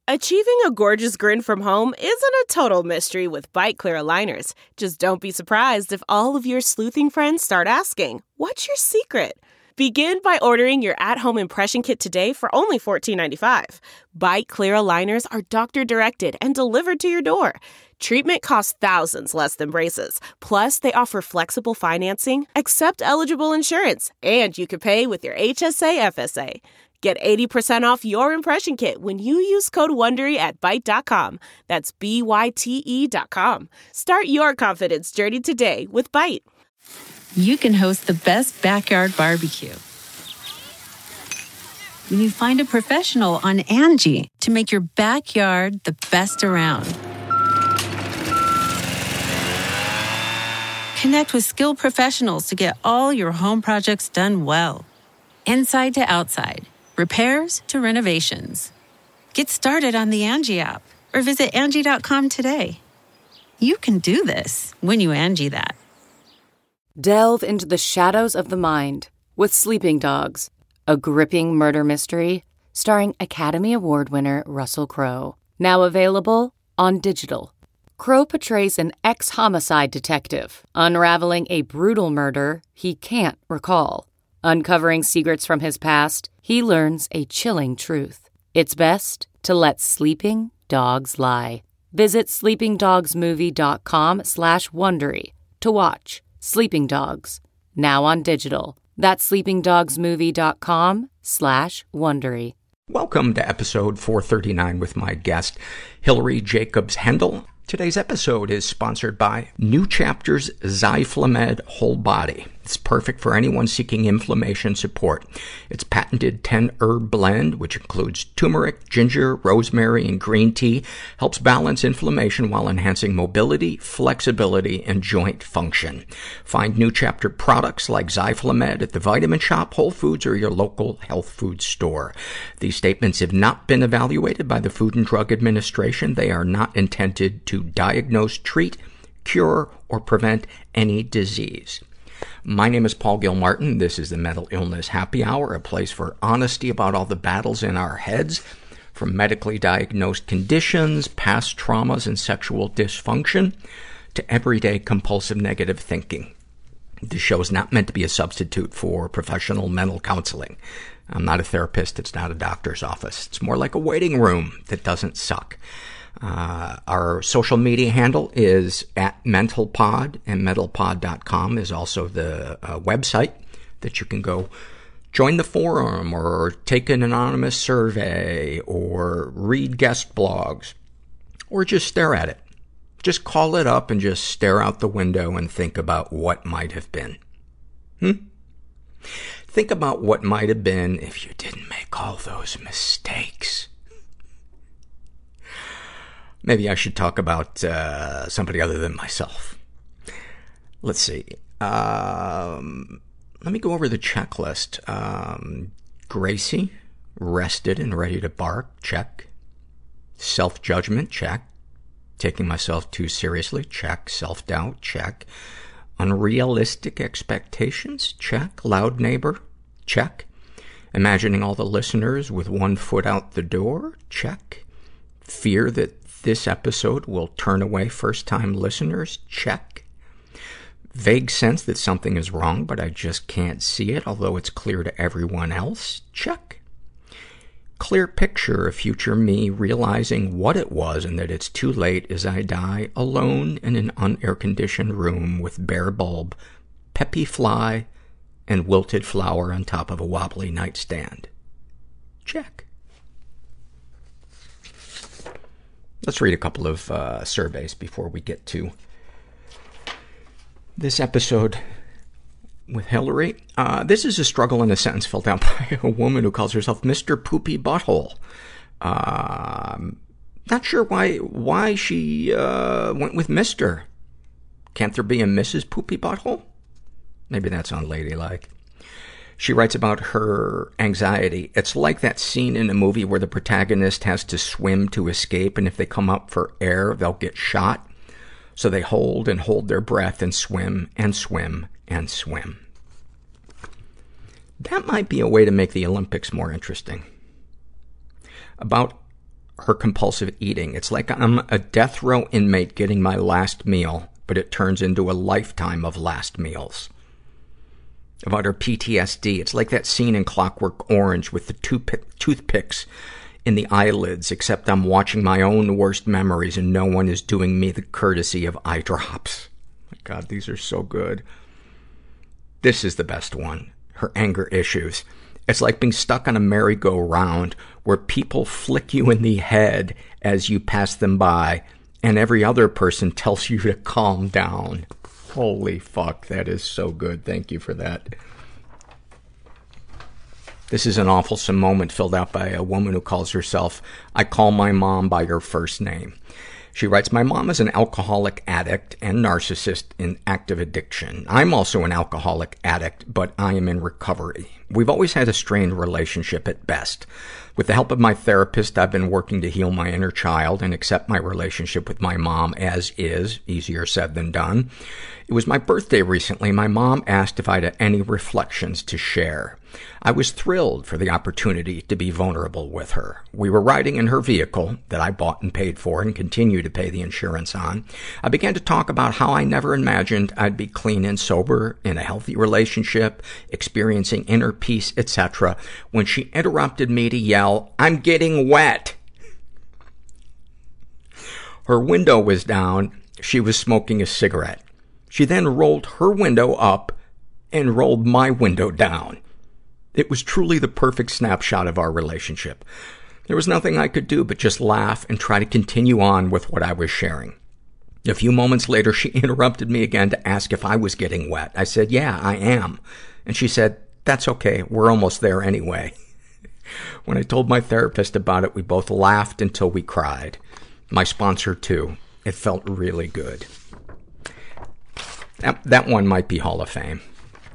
Achieving a gorgeous grin from home isn't a total mystery with Byte Clear aligners. Just don't be surprised if all of your sleuthing friends start asking, "What's your secret?" Begin by ordering your at-home impression kit today for only $14.95. Byte Clear aligners are doctor-directed and delivered to your door. Treatment costs thousands less than braces. Plus, they offer flexible financing, accept eligible insurance, and you can pay with your HSA FSA. Get 80% off your impression kit when you use code WONDERY at Byte.com. That's BYTE.com. Start your confidence journey today with Byte. You can host the best backyard barbecue when you find a professional on Angie to make your backyard the best around. Connect with skilled professionals to get all your home projects done well. Inside to outside, repairs to renovations. Get started on the Angie app or visit Angie.com today. You can do this when you Angie that. Delve into the shadows of the mind with Sleeping Dogs, a gripping murder mystery starring Academy Award winner Russell Crowe. Now available on digital. Crowe portrays an ex-homicide detective unraveling a brutal murder he can't recall. Uncovering secrets from his past, he learns a chilling truth. It's best to let sleeping dogs lie. Visit sleepingdogsmovie.com/Wondery to watch Sleeping Dogs, now on digital. That's sleepingdogsmovie.com/Wondery. Welcome to episode 439 with my guest, Hillary Jacobs Hendel. Today's episode is sponsored by New Chapter's Zyflamed Whole Body. It's perfect for anyone seeking inflammation support. Its patented 10-herb blend, which includes turmeric, ginger, rosemary, and green tea, helps balance inflammation while enhancing mobility, flexibility, and joint function. Find New Chapter products like Zyflamed at the Vitamin Shoppe, Whole Foods, or your local health food store. These statements have not been evaluated by the Food and Drug Administration. They are not intended to diagnose, treat, cure, or prevent any disease. My name is Paul Gilmartin. This is the Mental Illness Happy Hour, a place for honesty about all the battles in our heads, from medically diagnosed conditions, past traumas, and sexual dysfunction, to everyday compulsive negative thinking. This show is not meant to be a substitute for professional mental counseling. I'm not a therapist. It's not a doctor's office. It's more like a waiting room that doesn't suck. Our social media handle is @mentalpod, and mentalpod.com is also the website that you can go join the forum or take an anonymous survey or read guest blogs or just stare at it. Just call it up and just stare out the window and think about what might have been. Think about what might have been if you didn't make all those mistakes. Maybe I should talk about somebody other than myself. Let's see. Let me go over the checklist. Gracie, rested and ready to bark, check. Self-judgment, check. Taking myself too seriously, check. Self-doubt, check. Unrealistic expectations, check. Loud neighbor, check. Imagining all the listeners with one foot out the door, check. Fear that this episode will turn away first-time listeners, check. Vague sense that something is wrong, but I just can't see it, although it's clear to everyone else, check. Clear picture of future me realizing what it was and that it's too late as I die alone in an unair-conditioned room with bare bulb, peppy fly, and wilted flower on top of a wobbly nightstand. Check. Let's read a couple of surveys before we get to this episode with Hillary. This is a struggle in a sentence filled out by a woman who calls herself Mr. Poopy Butthole. Not sure why she went with Mr. Can't there be a Mrs. Poopy Butthole? Maybe that's unladylike. She writes about her anxiety. It's like that scene in a movie where the protagonist has to swim to escape, and if they come up for air, they'll get shot. So they hold and hold their breath and swim and swim and swim. That might be a way to make the Olympics more interesting. About her compulsive eating. It's like I'm a death row inmate getting my last meal, but it turns into a lifetime of last meals. About her PTSD, it's like that scene in Clockwork Orange with the toothpicks in the eyelids, except I'm watching my own worst memories and no one is doing me the courtesy of eye drops. My God, these are so good. This is the best one. Her anger issues. It's like being stuck on a merry-go-round where people flick you in the head as you pass them by, and every other person tells you to calm down. Holy fuck, that is so good. Thank you for that. This is an awfulsome moment filled out by a woman who calls herself, I call my mom by her first name. She writes, my mom is an alcoholic addict and narcissist in active addiction. I'm also an alcoholic addict, but I am in recovery. We've always had a strained relationship at best. With the help of my therapist, I've been working to heal my inner child and accept my relationship with my mom as is, easier said than done. It was my birthday recently. My mom asked if I had any reflections to share. I was thrilled for the opportunity to be vulnerable with her. We were riding in her vehicle that I bought and paid for and continue to pay the insurance on. I began to talk about how I never imagined I'd be clean and sober, in a healthy relationship, experiencing inner peace, etc., when she interrupted me to yell, I'm getting wet. Her window was down. She was smoking a cigarette. She then rolled her window up and rolled my window down. It was truly the perfect snapshot of our relationship. There was nothing I could do but just laugh and try to continue on with what I was sharing. A few moments later, she interrupted me again to ask if I was getting wet. I said, yeah, I am. And she said, that's okay. We're almost there anyway. When I told my therapist about it, we both laughed until we cried. My sponsor, too. It felt really good. That one might be Hall of Fame.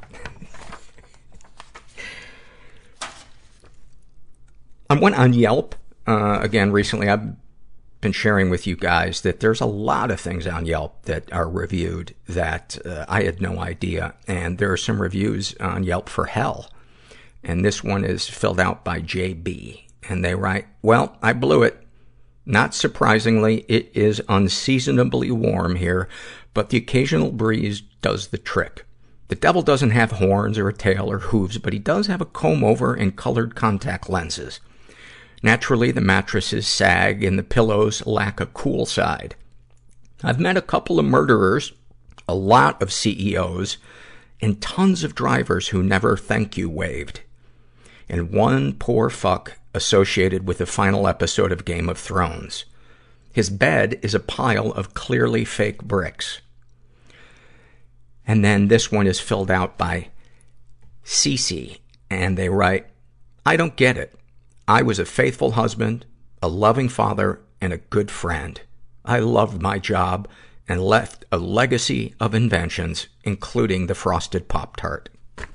I went on Yelp, again, recently. I've been sharing with you guys that there's a lot of things on Yelp that are reviewed that I had no idea. And there are some reviews on Yelp for hell. And this one is filled out by JB. And they write, well, I blew it. Not surprisingly, it is unseasonably warm here, but the occasional breeze does the trick. The devil doesn't have horns or a tail or hooves, but he does have a comb-over and colored contact lenses. Naturally, the mattresses sag and the pillows lack a cool side. I've met a couple of murderers, a lot of CEOs, and tons of drivers who never thank you waved. And one poor fuck associated with the final episode of Game of Thrones. His bed is a pile of clearly fake bricks. And then this one is filled out by Cece, and they write, I don't get it. I was a faithful husband, a loving father, and a good friend. I loved my job and left a legacy of inventions, including the Frosted Pop-Tart.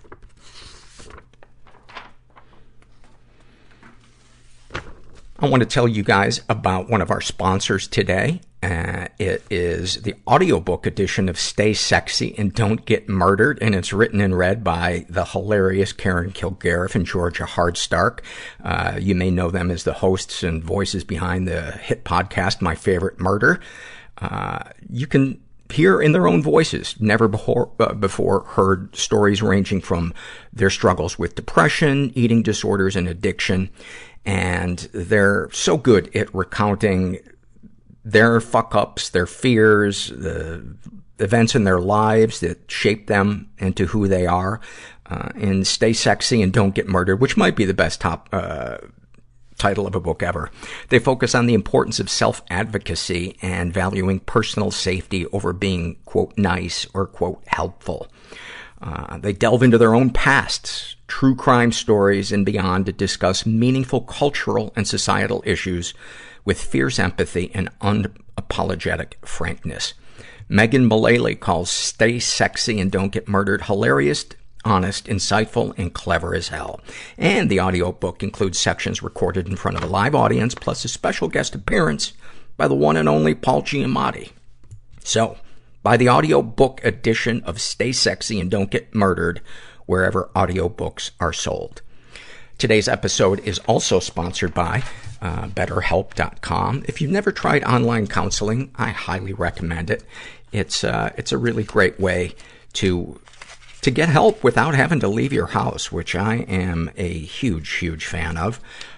I want to tell you guys about one of our sponsors today. It is the audiobook edition of Stay Sexy and Don't Get Murdered, and it's written and read by the hilarious Karen Kilgariff and Georgia Hardstark. You may know them as the hosts and voices behind the hit podcast, My Favorite Murder. You can hear in their own voices, never before heard stories ranging from their struggles with depression, eating disorders, and addiction. And they're so good at recounting their fuck-ups, their fears, the events in their lives that shape them into who they are. And Stay Sexy and Don't Get Murdered, which might be the best title of a book ever. They focus on the importance of self-advocacy and valuing personal safety over being, quote, nice or, quote, helpful. They delve into their own pasts, true crime stories, and beyond to discuss meaningful cultural and societal issues with fierce empathy and unapologetic frankness. Megan Mullally calls Stay Sexy and Don't Get Murdered hilarious, honest, insightful, and clever as hell. And the audiobook includes sections recorded in front of a live audience, plus a special guest appearance by the one and only Paul Giamatti. So, buy the audiobook edition of Stay Sexy and Don't Get Murdered wherever audiobooks are sold. Today's episode is also sponsored by BetterHelp.com. If you've never tried online counseling, I highly recommend it. It's a really great way to get help without having to leave your house, which I am a huge fan of.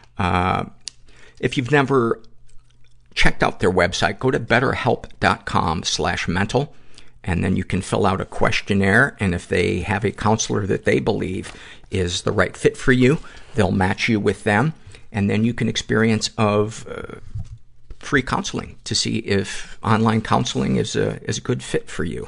If you've never checked out their website, go to BetterHelp.com/mental, and then you can fill out a questionnaire, and if they have a counselor that they believe is the right fit for you, they'll match you with them, and then you can experience free counseling to see if online counseling is a good fit for you.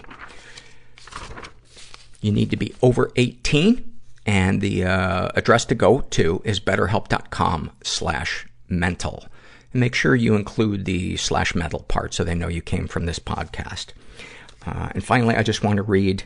You need to be over 18, and the address to go to is BetterHelp.com/mental. And make sure you include the /mental part so they know you came from this podcast. And finally, I just want to read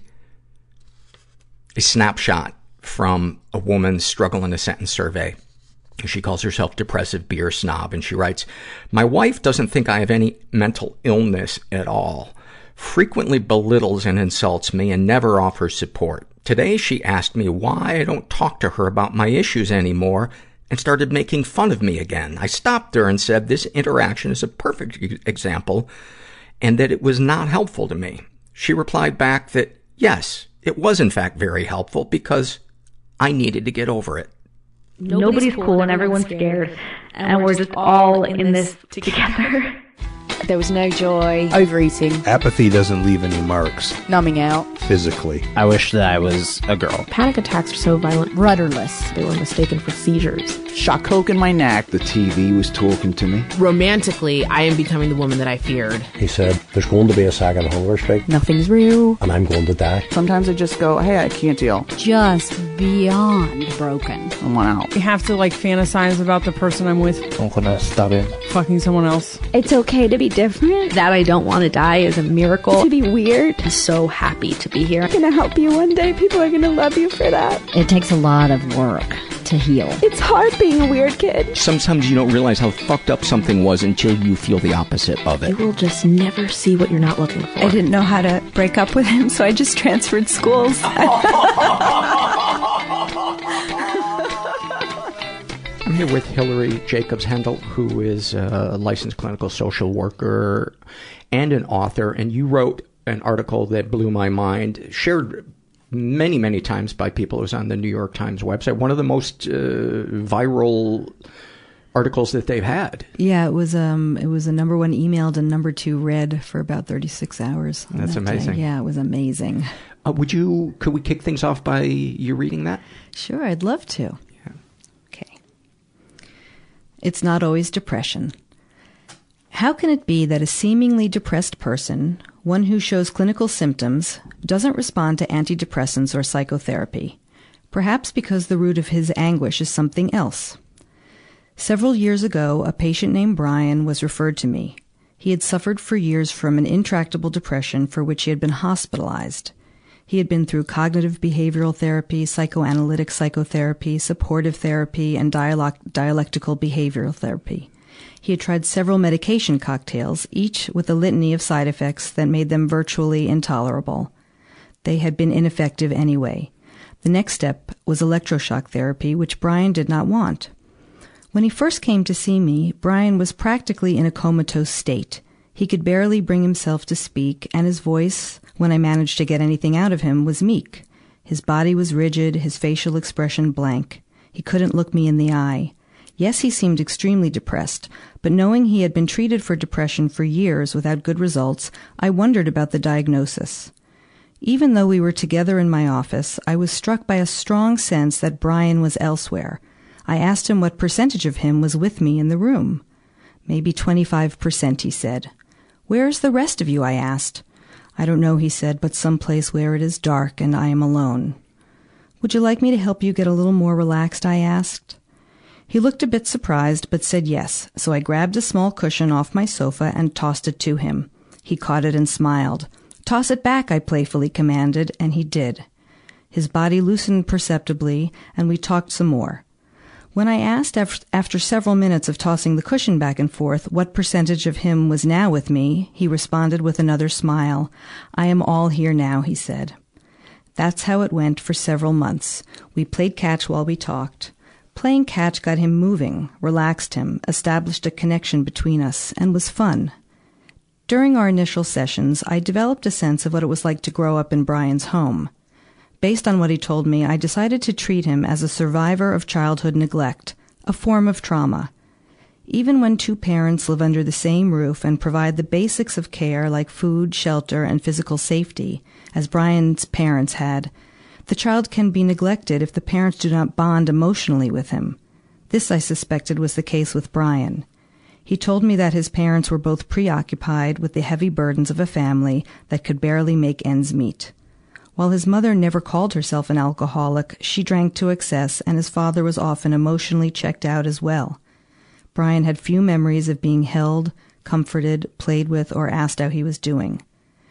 a snapshot from a woman's struggle in a sentence survey. She calls herself Depressive Beer Snob, and she writes, "My wife doesn't think I have any mental illness at all, frequently belittles and insults me, and never offers support. Today she asked me why I don't talk to her about my issues anymore and started making fun of me again. I stopped her and said this interaction is a perfect example and that it was not helpful to me. She replied back that, yes, it was in fact very helpful because I needed to get over it." Nobody's cool and everyone's scared. And we're just all in this together. There was no joy. Overeating. Apathy doesn't leave any marks. Numbing out. Physically. I wish that I was a girl. Panic attacks are so violent. Rudderless. They were mistaken for seizures. Shot coke in my neck. The TV was talking to me. Romantically, I am becoming the woman that I feared. He said, there's going to be a second hunger strike. Nothing's real. And I'm going to die. Sometimes I just go, hey, I can't deal. Just beyond broken. I want out. I have to fantasize about the person I'm with. I'm going to stab him. Fucking someone else. It's okay to be different. That I don't want to die is a miracle. To be weird. I'm so happy to be here. I'm going to help you one day. People are going to love you for that. It takes a lot of work to heal. It's hard being a weird kid. Sometimes you don't realize how fucked up something was until you feel the opposite of it. You will just never see what you're not looking for. I didn't know how to break up with him, so I just transferred schools. I'm here with Hillary Jacobs Hendel, who is a licensed clinical social worker and an author. And you wrote an article that blew my mind, shared many times by people. It was on the New York Times website. One of the most viral articles that they've had. Yeah, it was a number one emailed and number two read for about 36 hours. That's amazing. Yeah, it was amazing. Could we kick things off by you reading that? Sure, I'd love to. Okay. It's not always depression. How can it be that a seemingly depressed person, one who shows clinical symptoms, doesn't respond to antidepressants or psychotherapy? Perhaps because the root of his anguish is something else. Several years ago, a patient named Brian was referred to me. He had suffered for years from an intractable depression for which he had been hospitalized. He had been through cognitive behavioral therapy, psychoanalytic psychotherapy, supportive therapy, and dialectical behavioral therapy. He had tried several medication cocktails, each with a litany of side effects that made them virtually intolerable. They had been ineffective anyway. The next step was electroshock therapy, which Brian did not want. When he first came to see me, Brian was practically in a comatose state. He could barely bring himself to speak, and his voice, when I managed to get anything out of him, was meek. His body was rigid, his facial expression blank. He couldn't look me in the eye. Yes, he seemed extremely depressed, but knowing he had been treated for depression for years without good results, I wondered about the diagnosis. Even though we were together in my office, I was struck by a strong sense that Brian was elsewhere. I asked him what percentage of him was with me in the room. Maybe 25%, he said. Where's the rest of you, I asked. I don't know, he said, but someplace where it is dark and I am alone. Would you like me to help you get a little more relaxed, I asked. He looked a bit surprised, but said yes, so I grabbed a small cushion off my sofa and tossed it to him. He caught it and smiled. Toss it back, I playfully commanded, and he did. His body loosened perceptibly, and we talked some more. When I asked after several minutes of tossing the cushion back and forth what percentage of him was now with me, he responded with another smile. I am all here now, he said. That's how it went for several months. We played catch while we talked. Playing catch got him moving, relaxed him, established a connection between us, and was fun. During our initial sessions, I developed a sense of what it was like to grow up in Brian's home. Based on what he told me, I decided to treat him as a survivor of childhood neglect, a form of trauma. Even when two parents live under the same roof and provide the basics of care like food, shelter, and physical safety, as Brian's parents had, the child can be neglected if the parents do not bond emotionally with him. This, I suspected, was the case with Brian. He told me that his parents were both preoccupied with the heavy burdens of a family that could barely make ends meet. While his mother never called herself an alcoholic, she drank to excess, and his father was often emotionally checked out as well. Brian had few memories of being held, comforted, played with, or asked how he was doing.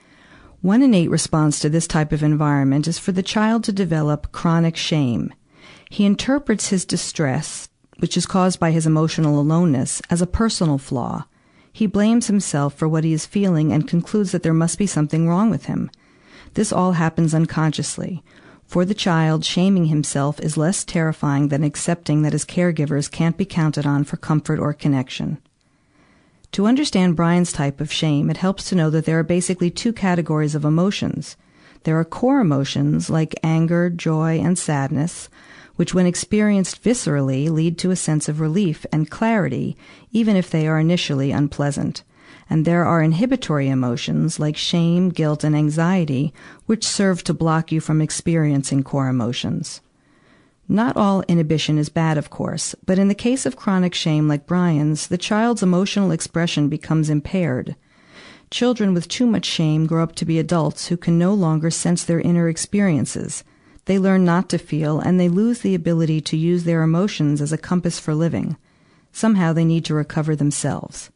One innate response to this type of environment is for the child to develop chronic shame. He interprets his distress, which is caused by his emotional aloneness, as a personal flaw. He blames himself for what he is feeling and concludes that there must be something wrong with him. This all happens unconsciously. For the child, shaming himself is less terrifying than accepting that his caregivers can't be counted on for comfort or connection. To understand Brian's type of shame, it helps to know that there are basically two categories of emotions. There are core emotions like anger, joy, and sadness, which when experienced viscerally lead to a sense of relief and clarity, even if they are initially unpleasant. And there are inhibitory emotions like shame, guilt, and anxiety, which serve to block you from experiencing core emotions. Not all inhibition is bad, of course, but in the case of chronic shame like Brian's, the child's emotional expression becomes impaired. Children with too much shame grow up to be adults who can no longer sense their inner experiences. They learn not to feel, and they lose the ability to use their emotions as a compass for living. Somehow they need to recover themselves.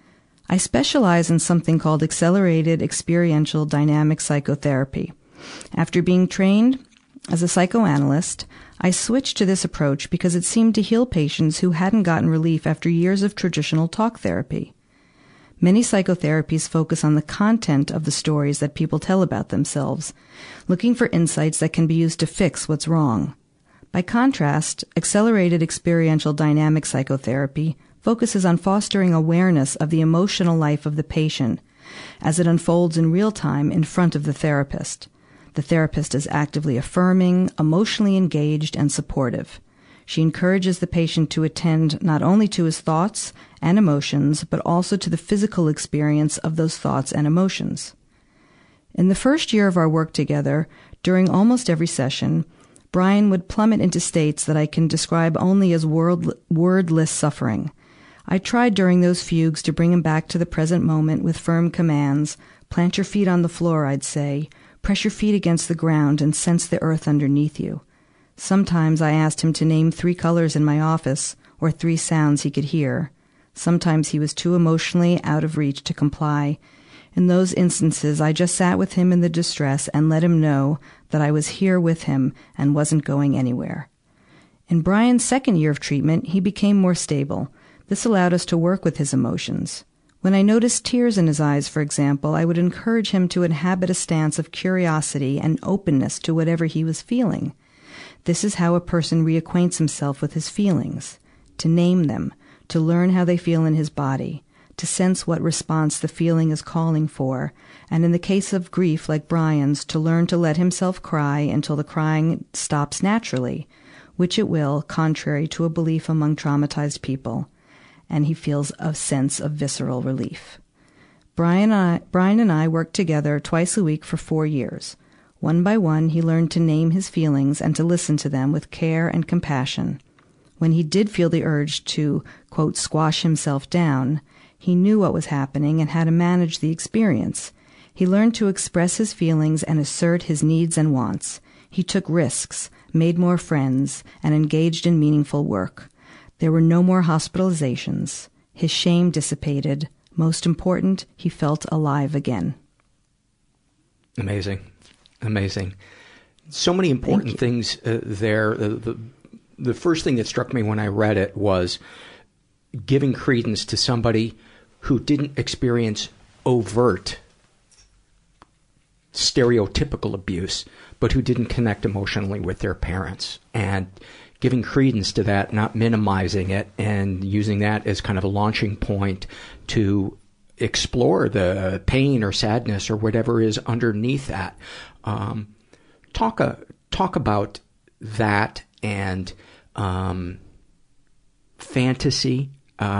I specialize in something called accelerated experiential dynamic psychotherapy. After being trained as a psychoanalyst, I switched to this approach because it seemed to heal patients who hadn't gotten relief after years of traditional talk therapy. Many psychotherapies focus on the content of the stories that people tell about themselves, looking for insights that can be used to fix what's wrong. By contrast, accelerated experiential dynamic psychotherapy focuses on fostering awareness of the emotional life of the patient as it unfolds in real time in front of the therapist. The therapist is actively affirming, emotionally engaged, and supportive. She encourages the patient to attend not only to his thoughts and emotions, but also to the physical experience of those thoughts and emotions. In the first year of our work together, during almost every session, Brian would plummet into states that I can describe only as wordless suffering. I tried during those fugues to bring him back to the present moment with firm commands. Plant your feet on the floor, I'd say. Press your feet against the ground and sense the earth underneath you. Sometimes I asked him to name 3 colors in my office, or 3 sounds he could hear. Sometimes he was too emotionally out of reach to comply. In those instances, I just sat with him in the distress and let him know that I was here with him and wasn't going anywhere. In Brian's second year of treatment, he became more stable. This allowed us to work with his emotions. When I noticed tears in his eyes, for example, I would encourage him to inhabit a stance of curiosity and openness to whatever he was feeling. This is how a person reacquaints himself with his feelings, to name them, to learn how they feel in his body, to sense what response the feeling is calling for, and in the case of grief like Brian's, to learn to let himself cry until the crying stops naturally, which it will, contrary to a belief among traumatized people, and he feels a sense of visceral relief. Brian and I worked together twice a week for 4 years. One by one, he learned to name his feelings and to listen to them with care and compassion. When he did feel the urge to, quote, squash himself down, he knew what was happening and how to manage the experience. He learned to express his feelings and assert his needs and wants. He took risks, made more friends, and engaged in meaningful work. There were no more hospitalizations. His shame dissipated. Most important, he felt alive again. Amazing. Amazing. So many important things there. The first thing that struck me when I read it was giving credence to somebody who didn't experience overt, stereotypical abuse, but who didn't connect emotionally with their parents, and giving credence to that, not minimizing it, and using that as kind of a launching point to explore the pain or sadness or whatever is underneath that. Talk about that and fantasy,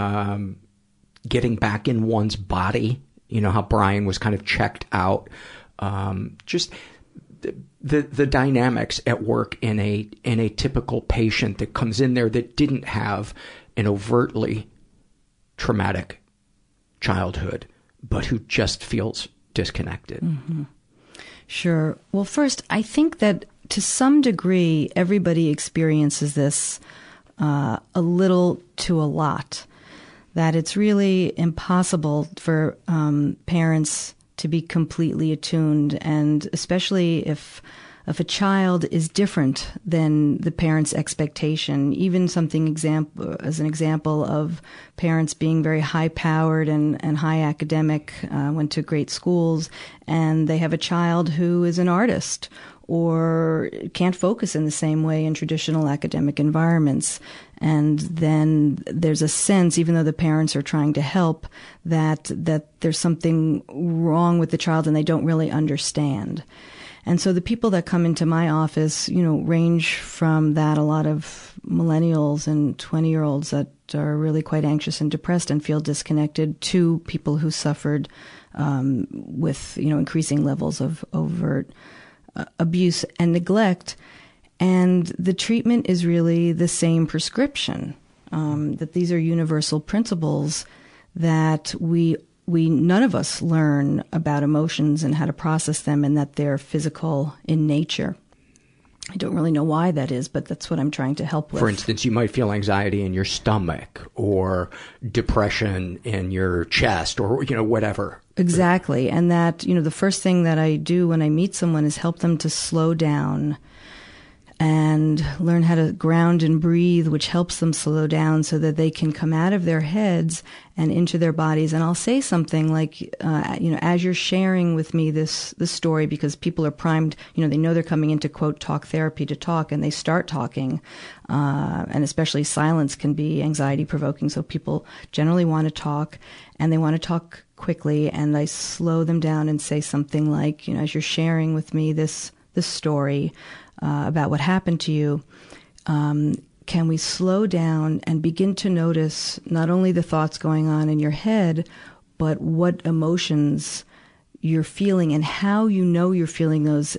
getting back in one's body. You know how Brian was kind of checked out. Just the dynamics at work in a typical patient that comes in there that didn't have an overtly traumatic childhood, but who just feels disconnected. Mm-hmm. Sure. Well, first, I think that to some degree, everybody experiences this a little to a lot. That it's really impossible for parents to be completely attuned, and especially if a child is different than the parent's expectation. Even something as an example of parents being very high-powered and high academic, went to great schools, and they have a child who is an artist or can't focus in the same way in traditional academic environments. And then there's a sense, even though the parents are trying to help, that there's something wrong with the child and they don't really understand. And so the people that come into my office, range from that. A lot of millennials and 20-year-olds that are really quite anxious and depressed and feel disconnected, to people who suffered with, increasing levels of overt abuse and neglect. And the treatment is really the same prescription, that these are universal principles that we none of us learn about emotions and how to process them, and that they're physical in nature. I don't really know why that is, but that's what I'm trying to help with. For instance, you might feel anxiety in your stomach or depression in your chest or, whatever. Exactly. And that, the first thing that I do when I meet someone is help them to slow down and learn how to ground and breathe, which helps them slow down so that they can come out of their heads and into their bodies. And I'll say something like, as you're sharing with me this story, because people are primed, they know they're coming into, quote, talk therapy to talk, and they start talking. And especially silence can be anxiety provoking. So people generally want to talk, and they want to talk quickly. And I slow them down and say something like, as you're sharing with me this story, about what happened to you, can we slow down and begin to notice not only the thoughts going on in your head, but what emotions you're feeling and how you're feeling those,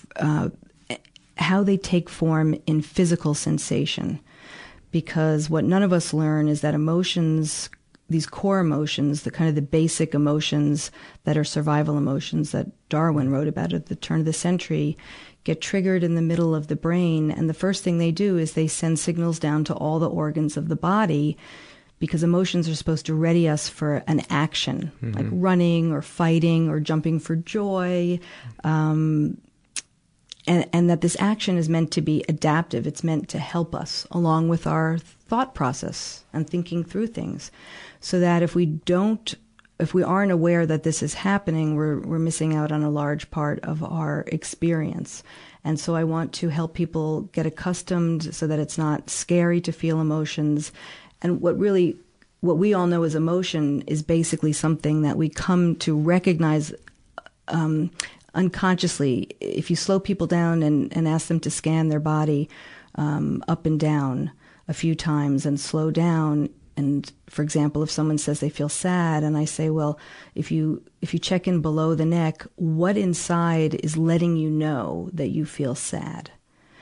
how they take form in physical sensation. Because what none of us learn is that emotions, these core emotions, the kind of the basic emotions that are survival emotions that Darwin wrote about at the turn of the century, get triggered in the middle of the brain. And the first thing they do is they send signals down to all the organs of the body, because emotions are supposed to ready us for an action, like running or fighting or jumping for joy. And that this action is meant to be adaptive. It's meant to help us along with our thought process and thinking through things. So that if we aren't aware that this is happening, we're missing out on a large part of our experience. And so I want to help people get accustomed so that it's not scary to feel emotions. And what we all know as emotion is basically something that we come to recognize unconsciously. If you slow people down and ask them to scan their body up and down a few times and slow down, and for example, if someone says they feel sad, and I say, well, if you check in below the neck, what inside is letting you know that you feel sad?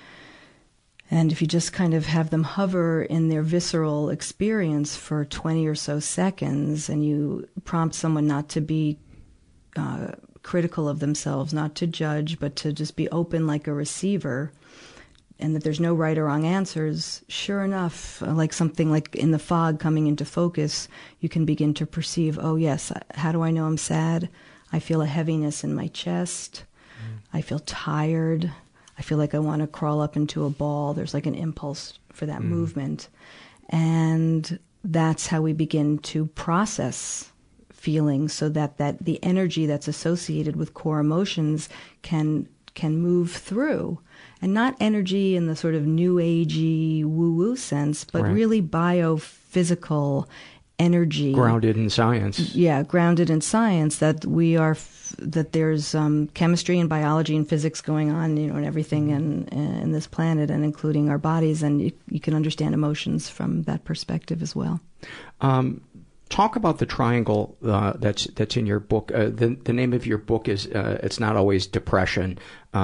And if you just kind of have them hover in their visceral experience for 20 or so seconds, and you prompt someone not to be critical of themselves, not to judge, but to just be open like a receiver, and that there's no right or wrong answers, sure enough, like something like in the fog coming into focus, you can begin to perceive, oh yes, how do I know I'm sad? I feel a heaviness in my chest. I feel tired. I feel like I want to crawl up into a ball. There's like an impulse for that movement. And that's how we begin to process feelings, so that the energy that's associated with core emotions can can move through. And not energy in the sort of new agey woo-woo sense, but really biophysical energy. Grounded in science. Yeah, grounded in science, that that there's chemistry and biology and physics going on, and everything in this planet, and including our bodies, and you can understand emotions from that perspective as well. Talk about the triangle that's in your book. The name of your book is It's Not Always Depression,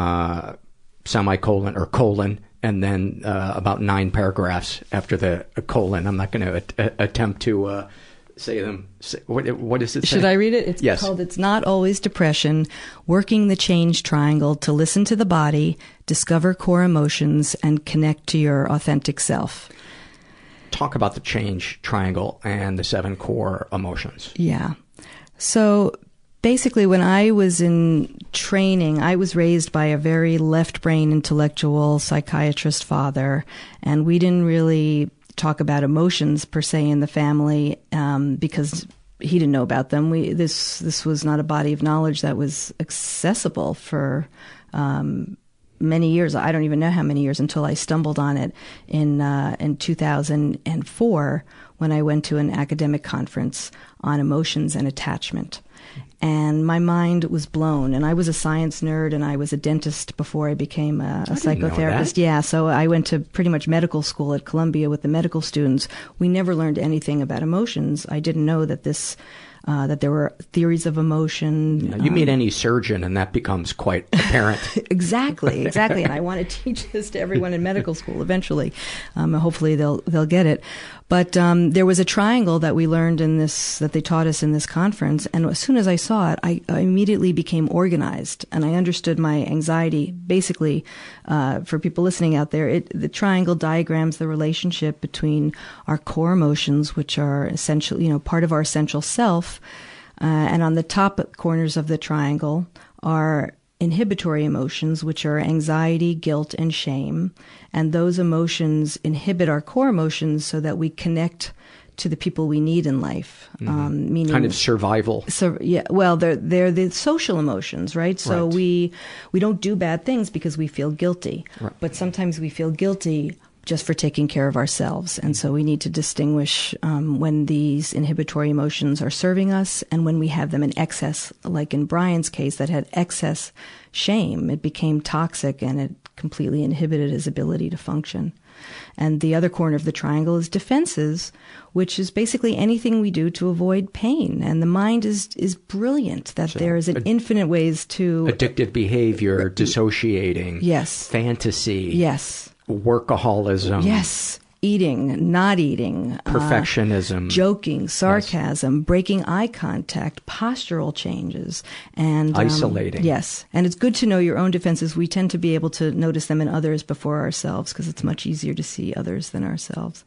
semicolon or colon, and then about 9 paragraphs after the colon. I'm not going to attempt to say them. What does it say? Should I read it? It's called It's Not Always Depression, Working the Change Triangle to Listen to the Body, Discover Core Emotions, and Connect to Your Authentic Self. Talk about the change triangle and the 7 core emotions. Yeah. So basically, when I was in training, I was raised by a very left-brain intellectual psychiatrist father, and we didn't really talk about emotions per se in the family because he didn't know about them. This was not a body of knowledge that was accessible for many years. I don't even know how many years until I stumbled on it in 2004 when I went to an academic conference on emotions and attachment. And my mind was blown. And I was a science nerd, and I was a dentist before I became a psychotherapist. Yeah, so I went to pretty much medical school at Columbia with the medical students. We never learned anything about emotions. I didn't know that that there were theories of emotion. You meet any surgeon, and that becomes quite apparent. Exactly. And I want to teach this to everyone in medical school eventually. Hopefully they'll get it. But there was a triangle that we learned that they taught us in this conference, and as soon as I saw it, I immediately became organized, and I understood my anxiety. Basically, for people listening out there, the triangle diagrams the relationship between our core emotions, which are essential, part of our essential self, and on the top corners of the triangle are inhibitory emotions, which are anxiety, guilt, and shame. And those emotions inhibit our core emotions so that we connect to the people we need in life. Meaning kind of survival. So yeah, well, they're the social emotions, right? So we don't do bad things because we feel guilty, but sometimes we feel guilty just for taking care of ourselves. And so we need to distinguish when these inhibitory emotions are serving us and when we have them in excess, like in Brian's case that had excess shame. It became toxic and it completely inhibited his ability to function. And the other corner of the triangle is defenses, which is basically anything we do to avoid pain. And the mind is brilliant that there is an infinite ways to... Addictive behavior, dissociating. Yes. Fantasy. Yes. Workaholism. Yes. Eating, not eating. Perfectionism. Joking, sarcasm, breaking eye contact, postural changes. And isolating. Yes. And it's good to know your own defenses. We tend to be able to notice them in others before ourselves because it's much easier to see others than ourselves.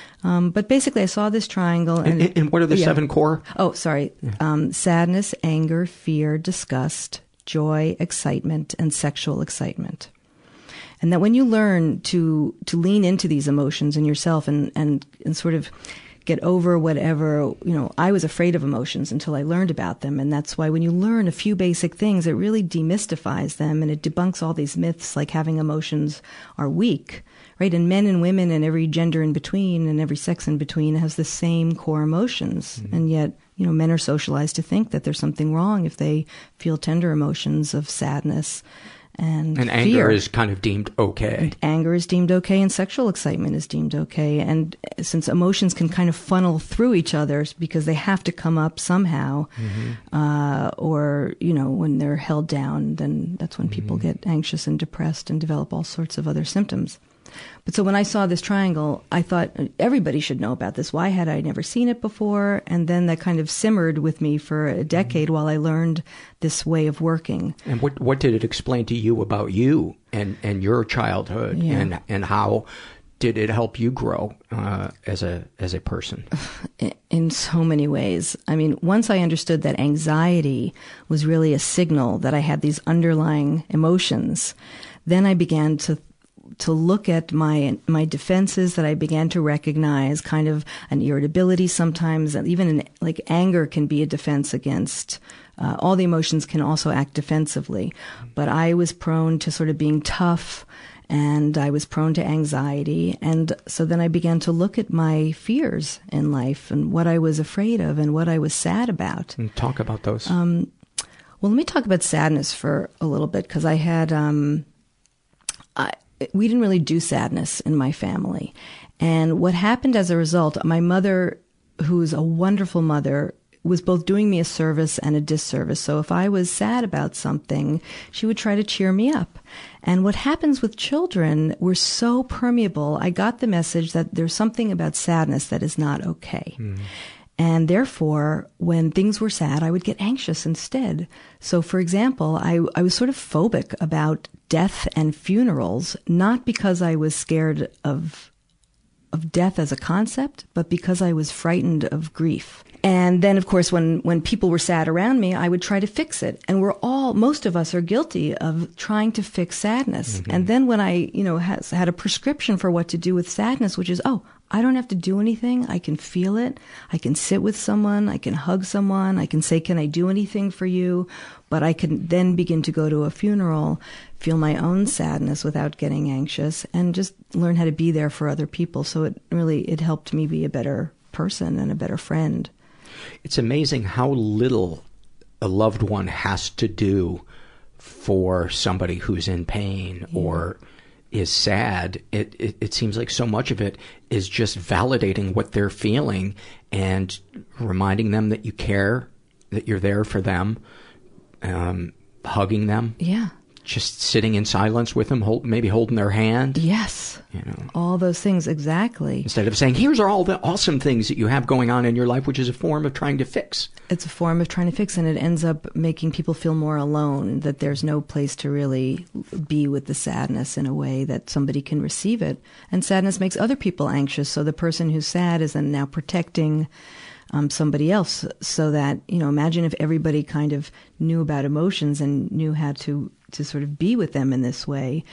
But basically, I saw this triangle. And what are the 7 core? Oh, sorry. Yeah. Sadness, anger, fear, disgust, joy, excitement, and sexual excitement. And that when you learn to lean into these emotions in yourself and sort of get over whatever, I was afraid of emotions until I learned about them. And that's why when you learn a few basic things, it really demystifies them and it debunks all these myths like having emotions are weak, right? And men and women and every gender in between and every sex in between has the same core emotions. Mm-hmm. And yet, men are socialized to think that there's something wrong if they feel tender emotions of sadness. And fear. Anger is kind of deemed okay. And anger is deemed okay, and sexual excitement is deemed okay. And since emotions can kind of funnel through each other because they have to come up somehow, or, when they're held down, then that's when people get anxious and depressed and develop all sorts of other symptoms. But so when I saw this triangle, I thought everybody should know about this. Why had I never seen it before? And then that kind of simmered with me for a decade while I learned this way of working. And what did it explain to you about you and your childhood? Yeah. And how did it help you grow as a person? In so many ways. I mean, once I understood that anxiety was really a signal that I had these underlying emotions, then I began to look at my defenses that I began to recognize, kind of an irritability sometimes, even like anger can be a defense against, all the emotions can also act defensively. But I was prone to sort of being tough, and I was prone to anxiety. And so then I began to look at my fears in life and what I was afraid of and what I was sad about. And talk about those. Well, let me talk about sadness for a little bit, because I had, we didn't really do sadness in my family. And what happened as a result, my mother, who's a wonderful mother, was both doing me a service and a disservice. So if I was sad about something, she would try to cheer me up. And what happens with children, we're so permeable. I got the message that there's something about sadness that is not okay. And therefore, when things were sad, I would get anxious instead. So, for example, I was sort of phobic about death and funerals, not because I was scared of death as a concept, but because I was frightened of grief. And then, of course, when people were sad around me, I would try to fix it. And most of us are guilty of trying to fix sadness. Mm-hmm. And then when I, had a prescription for what to do with sadness, which is, I don't have to do anything. I can feel it. I can sit with someone. I can hug someone. I can say, can I do anything for you? But I can then begin to go to a funeral, feel my own sadness without getting anxious, and just learn how to be there for other people. So it helped me be a better person and a better friend. It's amazing how little a loved one has to do for somebody who's in pain or is sad. It seems like so much of it is just validating what they're feeling and reminding them that you care, that you're there for them, hugging them. Yeah. Just sitting in silence with them, maybe holding their hand. Yes. All those things, exactly. Instead of saying, here's all the awesome things that you have going on in your life, which is a form of trying to fix. It's a form of trying to fix, and it ends up making people feel more alone, that there's no place to really be with the sadness in a way that somebody can receive it. And sadness makes other people anxious, so the person who's sad is then now protecting somebody else. So that, imagine if everybody kind of knew about emotions and knew how to sort of be with them in this way,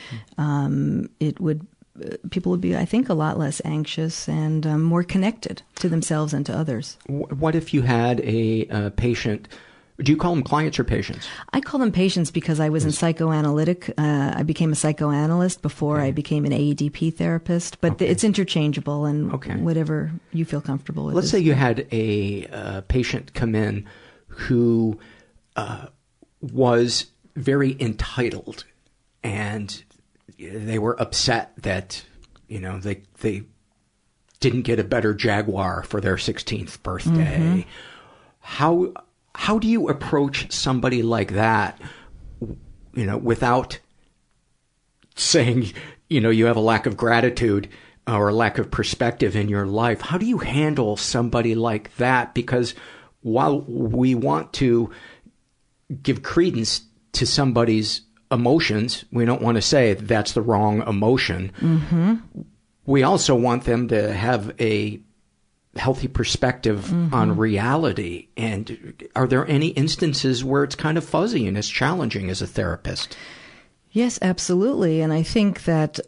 people would be, I think, a lot less anxious and more connected to themselves and to others. What if you had a patient? Do you call them clients or patients? I call them patients because I was in psychoanalytic. I became a psychoanalyst before I became an AEDP therapist, but it's interchangeable and whatever you feel comfortable with. Let's say you had a patient come in who was very entitled, and they were upset that, they didn't get a better Jaguar for their 16th birthday. Mm-hmm. How do you approach somebody like that, without saying, you have a lack of gratitude or a lack of perspective in your life? How do you handle somebody like that? Because while we want to give credence to somebody's emotions, we don't want to say that's the wrong emotion. Mm-hmm. We also want them to have a healthy perspective on reality. And are there any instances where it's kind of fuzzy and it's challenging as a therapist? Yes, absolutely. And I think that,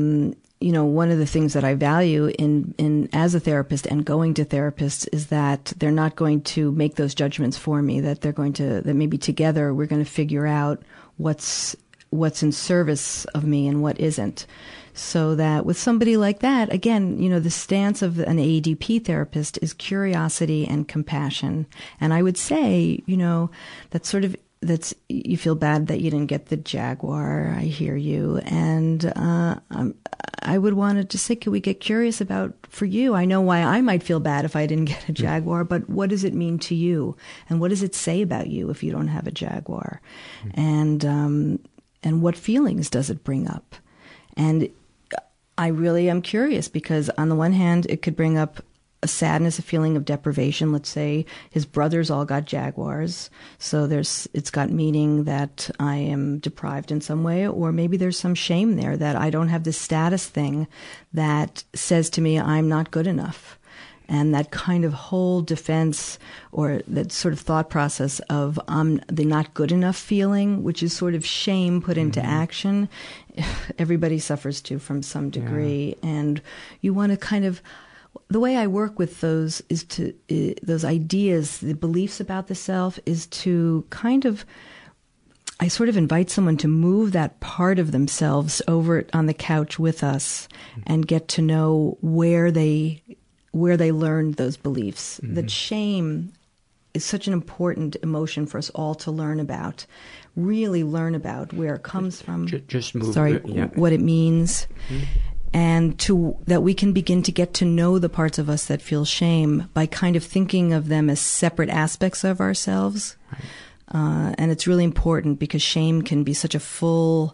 one of the things that I value in as a therapist and going to therapists is that they're not going to make those judgments for me, that that maybe together we're going to figure out what's in service of me and what isn't. So that with somebody like that, again, the stance of an AEDP therapist is curiosity and compassion. And I would say, that's you feel bad that you didn't get the Jaguar. I hear you. And I would want to just say, can we get curious about, for you, I know why I might feel bad if I didn't get a Jaguar, but what does it mean to you? And what does it say about you if you don't have a Jaguar? And what feelings does it bring up? And I really am curious because on the one hand, it could bring up a sadness, a feeling of deprivation. Let's say his brothers all got Jaguars, so it's got meaning that I am deprived in some way, or maybe there's some shame there that I don't have this status thing that says to me I'm not good enough. And that kind of whole defense or that sort of thought process of the not good enough feeling, which is sort of shame put into action, everybody suffers to from some degree. Yeah. And you want to kind of, the way I work with those is those ideas, the beliefs about the self, is to kind of, I sort of invite someone to move that part of themselves over on the couch with us and get to know where they learned those beliefs. Mm-hmm. That shame is such an important emotion for us all to learn about, really learn about where it comes from. Just move. What it means. Mm-hmm. And that we can begin to get to know the parts of us that feel shame by kind of thinking of them as separate aspects of ourselves. Right. And it's really important because shame can be such a full,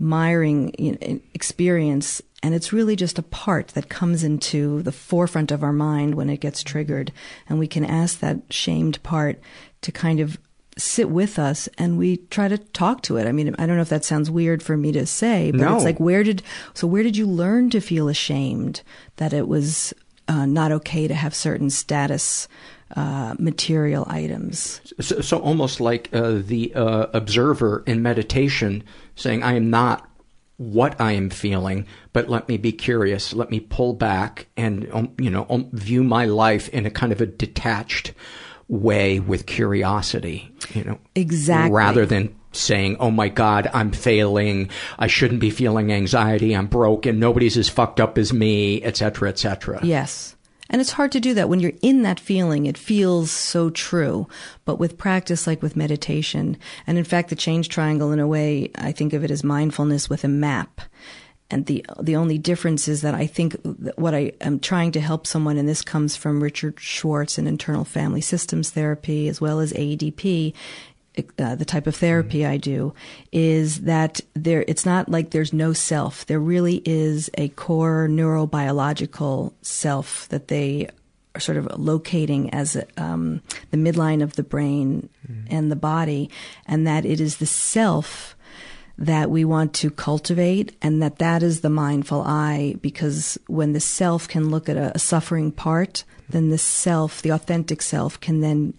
miring experience, and it's really just a part that comes into the forefront of our mind when it gets triggered. And we can ask that shamed part to kind of sit with us, and we try to talk to it. I mean, I don't know if that sounds weird for me to say, but It's like, where did you learn to feel ashamed that it was not okay to have certain status material items? So almost like the observer in meditation saying, I am not what I am feeling, but let me be curious. Let me pull back and, view my life in a kind of a detached way with curiosity, Exactly. Rather than saying, oh my God, I'm failing. I shouldn't be feeling anxiety. I'm broken. Nobody's as fucked up as me, et cetera, et cetera. Yes. And it's hard to do that. When you're in that feeling, it feels so true. But with practice, like with meditation, and in fact, the change triangle, in a way, I think of it as mindfulness with a map. And the only difference is that I think what I am trying to help someone, and this comes from Richard Schwartz in internal family systems therapy, as well as AEDP, the type of therapy I do, is that it's not like there's no self. There really is a core neurobiological self that they are sort of locating as the midline of the brain and the body, and that it is the self that we want to cultivate, and that is the mindful I, because when the self can look at a suffering part, then the self, the authentic self, can then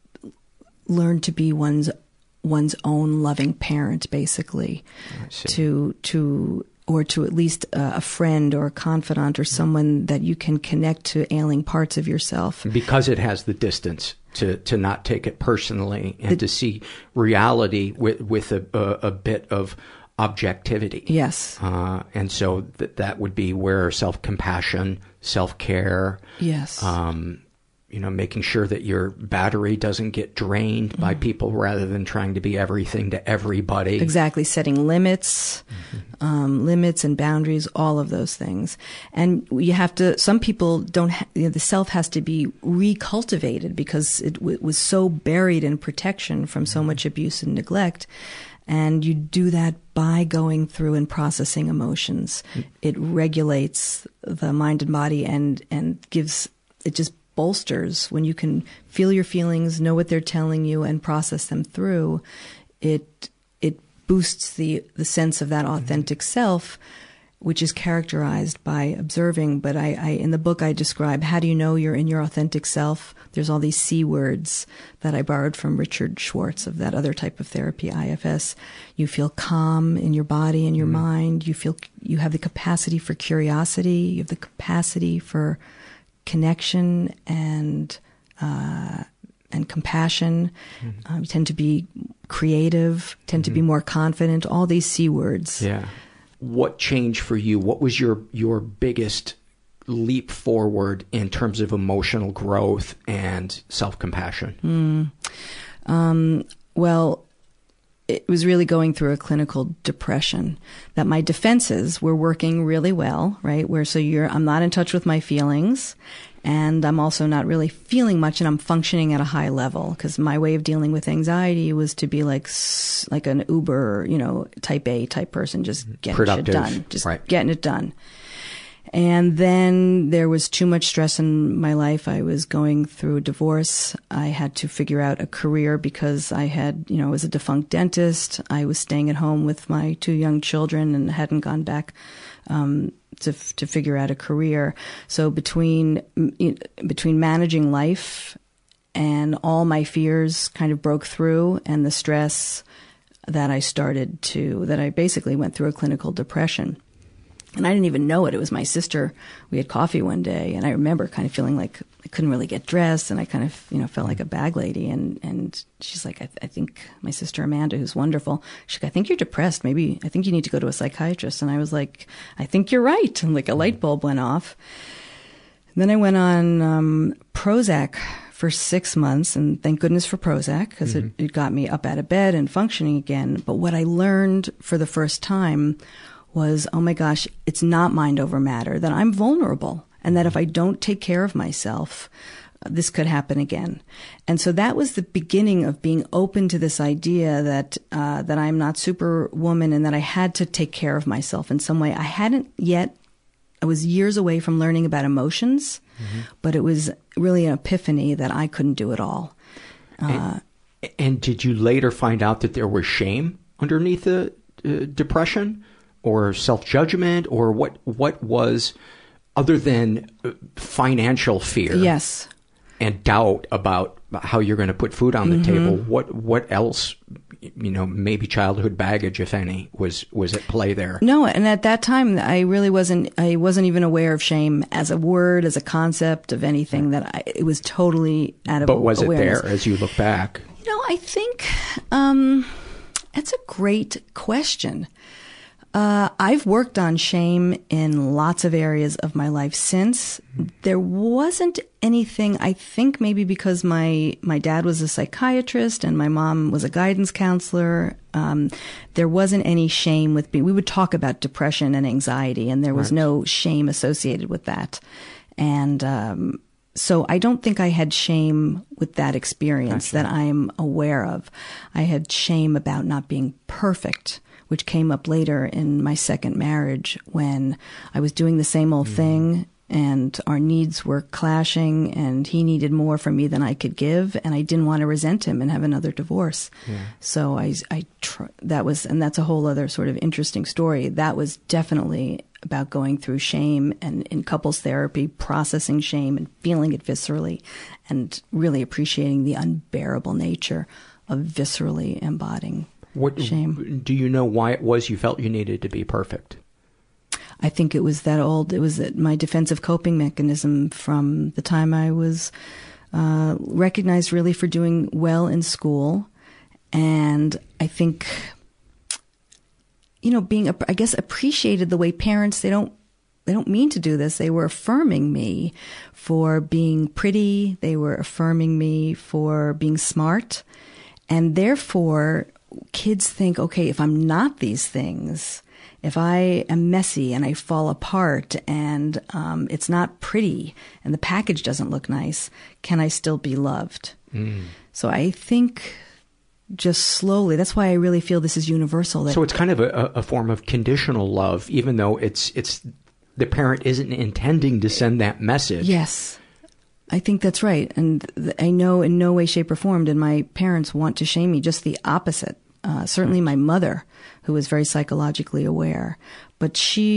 learn to be one's own loving parent, basically, to at least a friend or a confidant or someone that you can connect to ailing parts of yourself. Because it has the distance to not take it personally and to see reality with a bit of objectivity. Yes. And so that would be where self-compassion, self-care. Yes. Making sure that your battery doesn't get drained by people rather than trying to be everything to everybody. Exactly. Setting limits, limits and boundaries, all of those things. And you have to, some people don't, the self has to be recultivated because it was so buried in protection from so much abuse and neglect. And you do that by going through and processing emotions. It regulates the mind and body and it just bolsters when you can feel your feelings, know what they're telling you, and process them through. It boosts the sense of that authentic self, which is characterized by observing. But I in the book I describe how do you know you're in your authentic self. There's all these C words that I borrowed from Richard Schwartz of that other type of therapy, IFS. You feel calm in your body and your mind. You have the capacity for curiosity. You have the capacity for connection and compassion. You tend to be creative, tend to be more confident, all these C words. Yeah. What changed for you? What was your biggest leap forward in terms of emotional growth and self-compassion? Well, it was really going through a clinical depression, that my defenses were working really well, right? I'm not in touch with my feelings, and I'm also not really feeling much, and I'm functioning at a high level, because my way of dealing with anxiety was to be like an Uber, type A type person, just getting shit done, getting it done. And then there was too much stress in my life. I was going through a divorce. I had to figure out a career because I had, I was a defunct dentist. I was staying at home with my 2 young children and hadn't gone back to figure out a career. So between managing life and all my fears kind of broke through, and the stress that I basically went through a clinical depression. And I didn't even know it. It was my sister. We had coffee one day, and I remember kind of feeling like I couldn't really get dressed, and I kind of, felt like a bag lady. And she's like, I think my sister Amanda, who's wonderful, she's like, I think you're depressed. Maybe I think you need to go to a psychiatrist. And I was like, I think you're right. And like a light bulb went off. And then I went on Prozac for 6 months, and thank goodness for Prozac, because it got me up out of bed and functioning again. But what I learned for the first time was, oh my gosh, it's not mind over matter, that I'm vulnerable, and that if I don't take care of myself, this could happen again. And so that was the beginning of being open to this idea that I'm not superwoman, and that I had to take care of myself in some way. I was years away from learning about emotions, but it was really an epiphany that I couldn't do it all. And did you later find out that there was shame underneath the depression? Or self-judgment, or what was, other than financial fear? Yes. And doubt about how you're going to put food on the table. What else, maybe childhood baggage, if any, was at play there? No, and at that time, I wasn't even aware of shame as a word, as a concept of anything. It was totally out of awareness. But was it there as you look back? I think that's a great question. I've worked on shame in lots of areas of my life since. There wasn't anything, I think maybe because my dad was a psychiatrist and my mom was a guidance counselor. There wasn't any shame with me. We would talk about depression and anxiety, and there was no shame associated with that. And so I don't think I had shame with that experience that I'm aware of. I had shame about not being perfect, which came up later in my second marriage when I was doing the same old thing and our needs were clashing and he needed more from me than I could give, and I didn't want to resent him and have another divorce. Yeah. So that's a whole other sort of interesting story. That was definitely about going through shame and in couples therapy, processing shame and feeling it viscerally and really appreciating the unbearable nature of viscerally embodying shame. Do you know why it was you felt you needed to be perfect? I think it was my defensive coping mechanism from the time I was recognized really for doing well in school. And I think, being, I guess, appreciated the way parents, they don't mean to do this. They were affirming me for being pretty. They were affirming me for being smart. And therefore, kids think, okay, if I'm not these things, if I am messy and I fall apart and it's not pretty and the package doesn't look nice, can I still be loved? So I think just slowly, that's why I really feel this is universal. So it's kind of a form of conditional love, even though it's the parent isn't intending to send that message. Yes. I think that's right. And I know in no way, shape, or form did my parents want to shame me, just the opposite. Certainly my mother, who was very psychologically aware. But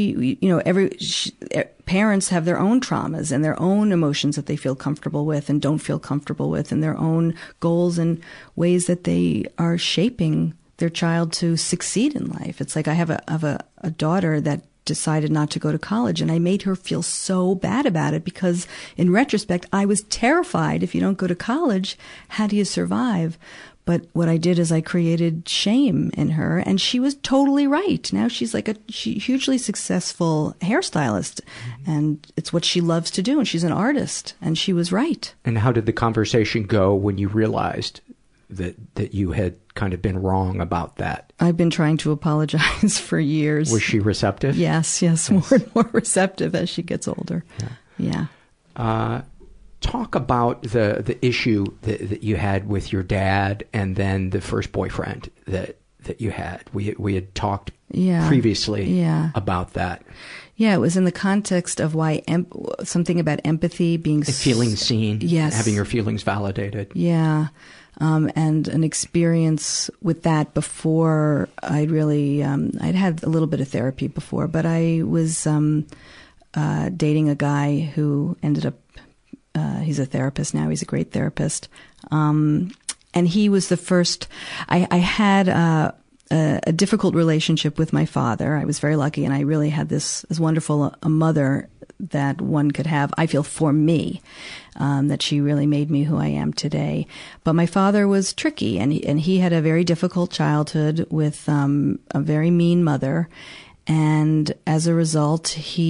parents have their own traumas and their own emotions that they feel comfortable with and don't feel comfortable with, and their own goals and ways that they are shaping their child to succeed in life. It's like I have a daughter that decided not to go to college, and I made her feel so bad about it because in retrospect, I was terrified. If you don't go to college, how do you survive? But what I did is I created shame in her, and she was totally right. Now she's like a hugely successful hairstylist, and it's what she loves to do, and she's an artist, and she was right. And how did the conversation go when you realized that you had kind of been wrong about that? I've been trying to apologize for years. Was she receptive? Yes, more and more receptive as she gets older. Yeah. Talk about the issue that you had with your dad and then the first boyfriend that you had. We had talked previously about that. Yeah, it was in the context of why something about empathy, being feeling seen, yes, having your feelings validated. Yeah, and an experience with that before I'd really I'd had a little bit of therapy before, but I was dating a guy who ended up he's a therapist now. This great therapist, and he was the first. I had a difficult relationship with my father. I was very lucky, and I really had this wonderful a mother that one could have, I feel, for me, that she really made me who I am today. But my father was tricky, and he had a very difficult childhood with a very mean mother, and as a result,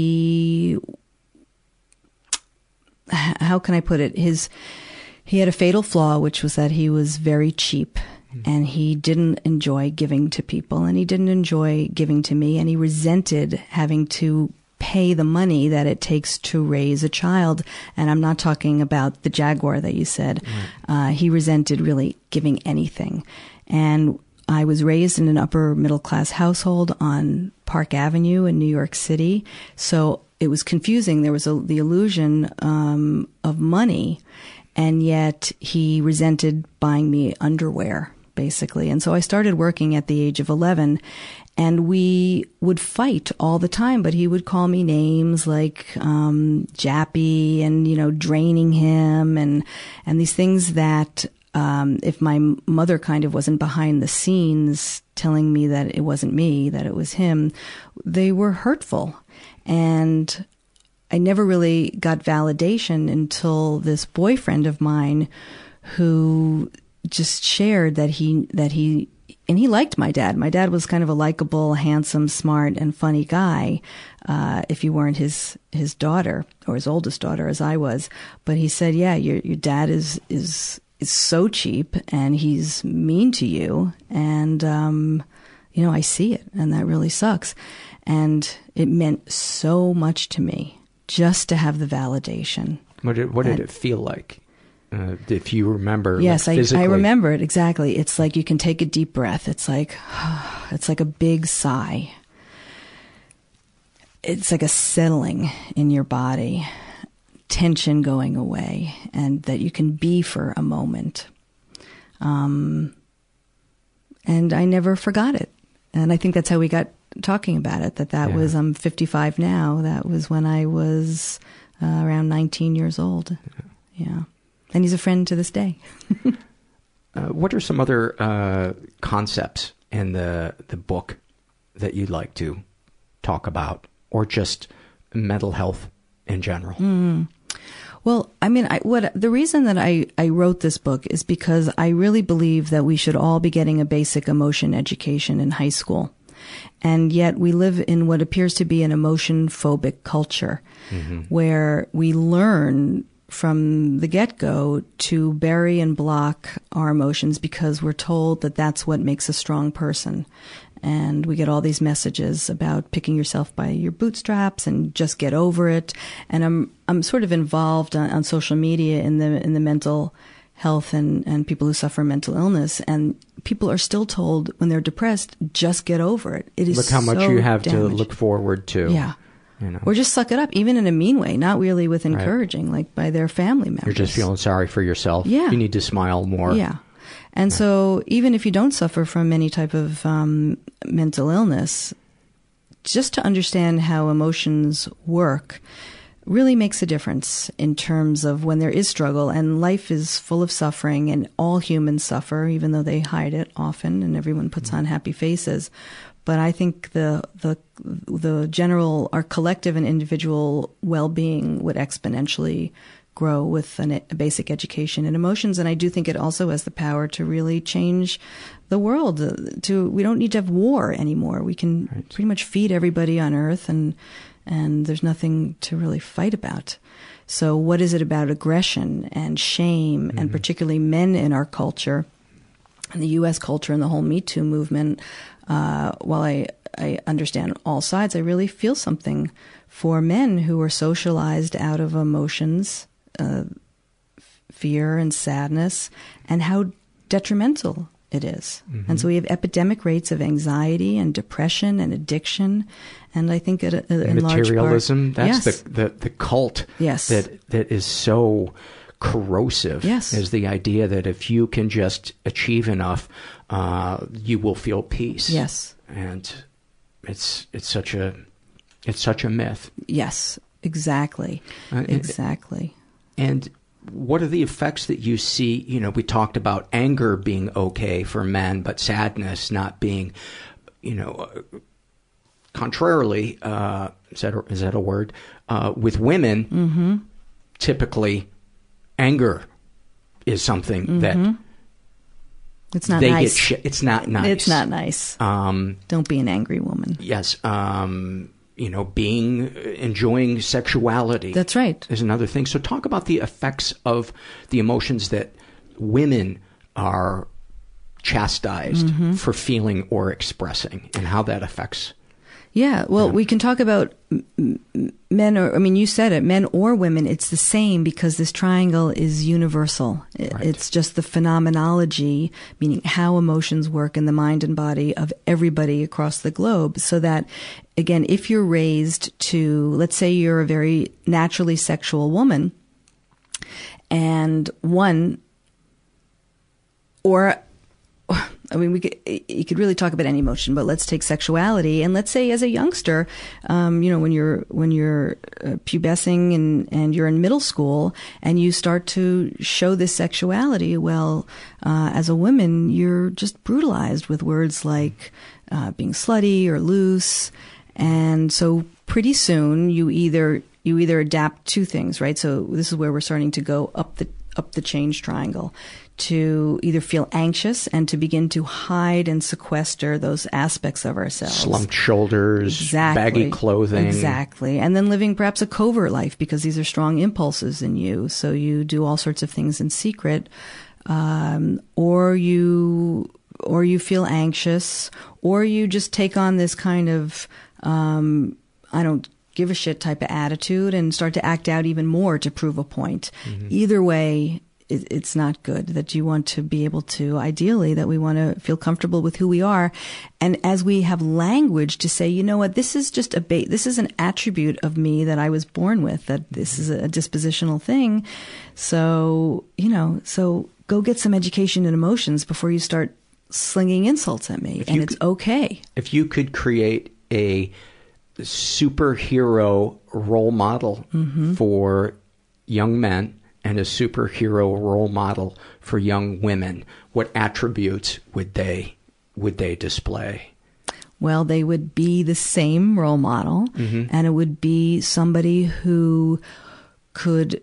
how can I put it? He had a fatal flaw, which was that he was very cheap. And he didn't enjoy giving to people, and he didn't enjoy giving to me, and he resented having to pay the money that it takes to raise a child. And I'm not talking about the Jaguar that you said. Right. He resented really giving anything. And I was raised in an upper middle class household on Park Avenue in New York City. So it was confusing. There was the illusion of money, and yet he resented buying me underwear, basically. And so I started working at the age of 11, and we would fight all the time, but he would call me names like Jappy and, draining him and these things that if my mother kind of wasn't behind the scenes telling me that it wasn't me, that it was him, they were hurtful. And I never really got validation until this boyfriend of mine who just shared that he liked my dad. My dad was kind of a likable, handsome, smart, and funny guy, if you weren't his daughter or his oldest daughter, as I was. But he said, yeah, your dad is so cheap, and he's mean to you, and I see it, and that really sucks. And it meant so much to me just to have the validation. What did it feel like? If you remember, yes, like I remember it exactly. It's like you can take a deep breath. It's like a big sigh. It's like a settling in your body, tension going away, and that you can be for a moment. And I never forgot it. And I think that's how we got talking about it. That was, I'm 55 now. That was when I was around 19 years old. Yeah. And he's a friend to this day. What are some other concepts in the book that you'd like to talk about, or just mental health in general? Well, I mean, the reason that I wrote this book is because I really believe that we should all be getting a basic emotion education in high school. And yet we live in what appears to be an emotion-phobic culture, where we learn from the get-go to bury and block our emotions because we're told that that's what makes a strong person. And we get all these messages about picking yourself by your bootstraps and just get over it. And I'm sort of involved on social media in the mental health and people who suffer mental illness, and people are still told when they're depressed, just get over it. It is look how much so you have damaging. to look forward to. Yeah. Or just suck it up, even in a mean way, not really with encouraging, like by their family members. You're just feeling sorry for yourself. Yeah. You need to smile more. Yeah. And so even if you don't suffer from any type of mental illness, just to understand how emotions work really makes a difference in terms of when there is struggle, and life is full of suffering, and all humans suffer, even though they hide it often, and everyone puts on happy faces. But I think the general, our collective and individual well-being would exponentially grow with a basic education in emotions. And I do think it also has the power to really change the world. We don't need to have war anymore. We can pretty much feed everybody on Earth, and there's nothing to really fight about. So what is it about aggression and shame, and particularly men in our culture, and the U.S. culture and the whole Me Too movement? While I understand all sides, I really feel something for men who are socialized out of emotions, fear and sadness, and how detrimental It is. Mm-hmm. And so we have epidemic rates of anxiety and depression and addiction. And I think in materialism, large part, that's the cult that is so corrosive. Yes. Is the idea that if you can just achieve enough, you will feel peace. Yes. And it's such a myth. Yes, exactly. Exactly. And what are the effects that you see? You know, we talked about anger being okay for men, but sadness not being, contrarily, is that a word? With women, mm-hmm. typically anger is something mm-hmm. that it's not they nice. It's not nice. It's not nice. Don't be an angry woman. Yes. Enjoying sexuality. That's right. Is another thing. So talk about the effects of the emotions that women are chastised mm-hmm. for feeling or expressing, and how that affects. Yeah, well, we can talk about men, you said it, men or women, it's the same because this triangle is universal. Right. It's just the phenomenology, meaning how emotions work in the mind and body of everybody across the globe. So that, again, if you're raised to, let's say you're a very naturally sexual woman, and you could really talk about any emotion, but let's take sexuality. And let's say as a youngster, when you're pubescing and you're in middle school and you start to show this sexuality, well, as a woman, you're just brutalized with words like being slutty or loose. And so pretty soon you either adapt two things, right? So this is where we're starting to go up the change triangle, to either feel anxious and to begin to hide and sequester those aspects of ourselves. Slumped shoulders, exactly. Baggy clothing. Exactly. And then living perhaps a covert life because these are strong impulses in you. So you do all sorts of things in secret, or you feel anxious, or you just take on this kind of, I don't give a shit type of attitude and start to act out even more to prove a point. Mm-hmm. Either way, it's not good. That you want to be able to, ideally, that we want to feel comfortable with who we are. And as we have language to say, you know what, this is just this is an attribute of me that I was born with, that this is a dispositional thing. So, so go get some education in emotions before you start slinging insults at me. And it's okay. If you could create a superhero role model mm-hmm. for young men and a superhero role model for young women, what attributes would they display? Well, they would be the same role model, mm-hmm. and it would be somebody who could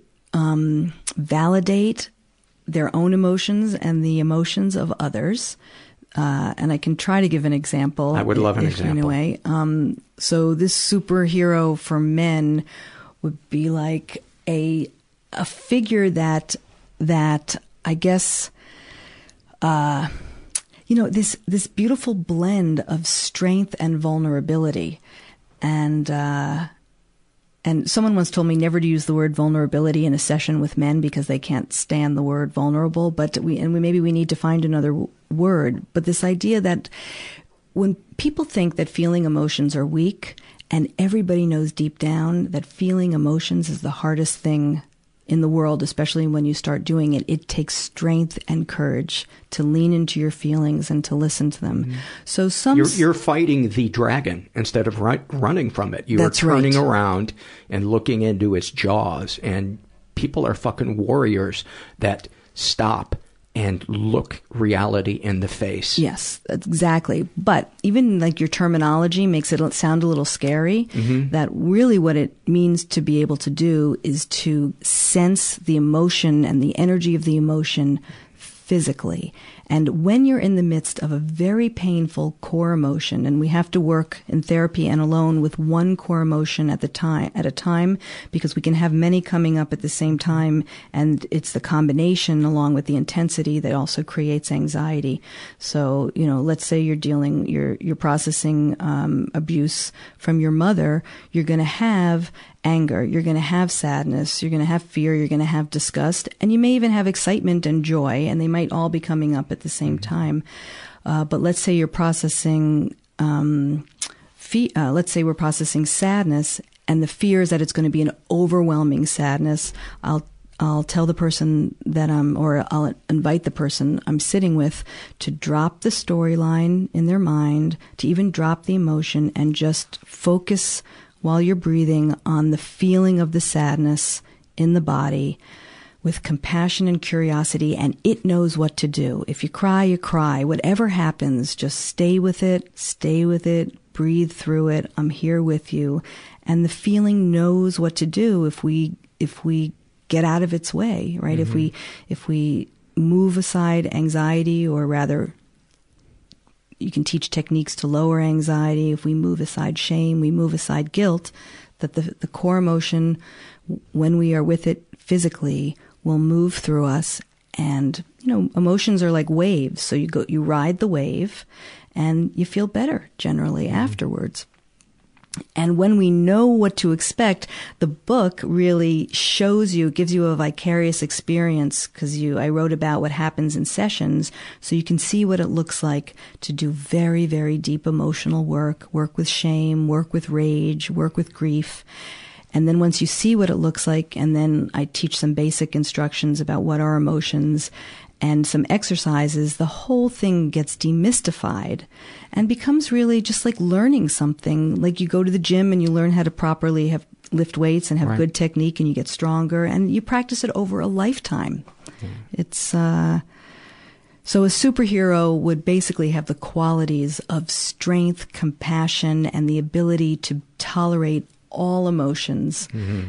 validate their own emotions and the emotions of others. And I can try to give an example. I would love an example. Anyway, so this superhero for men would be like a figure that I guess, this beautiful blend of strength and vulnerability. And someone once told me never to use the word vulnerability in a session with men because they can't stand the word vulnerable, but maybe we need to find another word. But this idea that when people think that feeling emotions are weak, and everybody knows deep down that feeling emotions is the hardest thing in the world, especially when you start doing it, it takes strength and courage to lean into your feelings and to listen to them. Mm-hmm. So you're fighting the dragon instead of running from it. You are turning around and looking into its jaws, and people are fucking warriors that stop and look reality in the face. Yes, exactly. But even like your terminology makes it sound a little scary. Mm-hmm. That really what it means to be able to do is to sense the emotion and the energy of the emotion physically. And when you're in the midst of a very painful core emotion, and we have to work in therapy and alone with one core emotion at a time, because we can have many coming up at the same time, and it's the combination along with the intensity that also creates anxiety. So, let's say you're processing abuse from your mother, you're going to have anger, you're going to have sadness, you're going to have fear, you're going to have disgust, and you may even have excitement and joy, and they might all be coming up at the same time. But let's say you're processing, let's say we're processing sadness, and the fear is that it's going to be an overwhelming sadness. I'll tell the person that I'll invite the person I'm sitting with to drop the storyline in their mind, to even drop the emotion, and just focus while you're breathing on the feeling of the sadness in the body with compassion and curiosity, and it knows what to do. If you cry, you cry. Whatever happens, just stay with it, breathe through it. I'm here with you. And the feeling knows what to do if we get out of its way, right? Mm-hmm. If we move aside anxiety, or rather, you can teach techniques to lower anxiety. If we move aside shame, we move aside guilt, that the core emotion, when we are with it physically, will move through us. And, emotions are like waves. So you ride the wave and you feel better generally afterwards. And when we know what to expect, the book really shows you, gives you a vicarious experience, because I wrote about what happens in sessions, so you can see what it looks like to do very, very deep emotional work with shame, work with rage, work with grief. And then once you see what it looks like, and then I teach some basic instructions about what are emotions and some exercises, the whole thing gets demystified and becomes really just like learning something. Like you go to the gym and you learn how to properly lift weights and have good technique, and you get stronger, and you practice it over a lifetime. It's so a superhero would basically have the qualities of strength, compassion, and the ability to tolerate all emotions.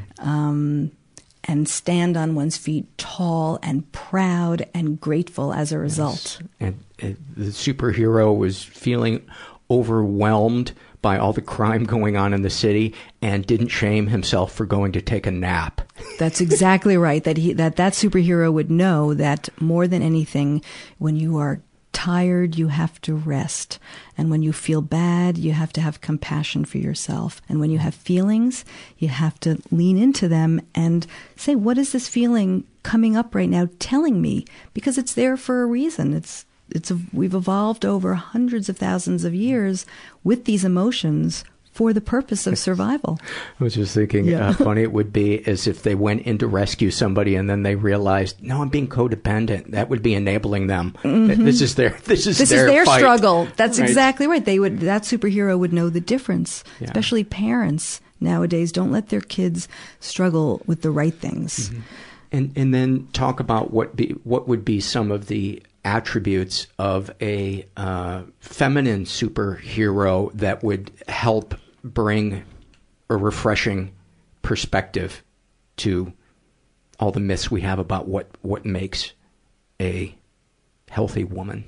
And stand on one's feet tall and proud and grateful as a result. Yes. And the superhero was feeling overwhelmed by all the crime going on in the city and didn't shame himself for going to take a nap. That's exactly right. That superhero would know that more than anything, when you are tired, you have to rest. And when you feel bad, you have to have compassion for yourself. And when you have feelings, you have to lean into them and say, what is this feeling coming up right now telling me? Because it's there for a reason. We've evolved over hundreds of thousands of years with these emotions for the purpose of survival. I was just thinking, funny it would be as if they went in to rescue somebody and then they realized, no, I'm being codependent. That would be enabling them. Mm-hmm. This is their fight. Struggle. That's exactly right. That superhero would know the difference. Yeah. Especially parents nowadays don't let their kids struggle with the right things. Mm-hmm. And then talk about what would be some of the attributes of a feminine superhero that would help bring a refreshing perspective to all the myths we have about what makes a healthy woman.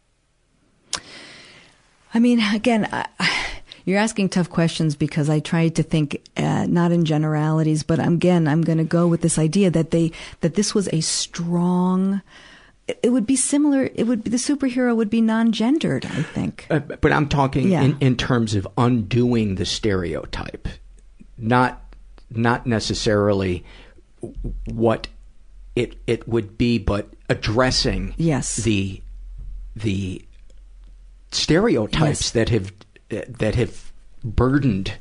I mean, again, you're asking tough questions because I tried to think not in generalities, but I'm going to go with this idea that this was a strong. It would be similar. The superhero would be non-gendered, I think. But I'm talking in terms of undoing the stereotype, not necessarily what it would be, but addressing the stereotypes that have burdened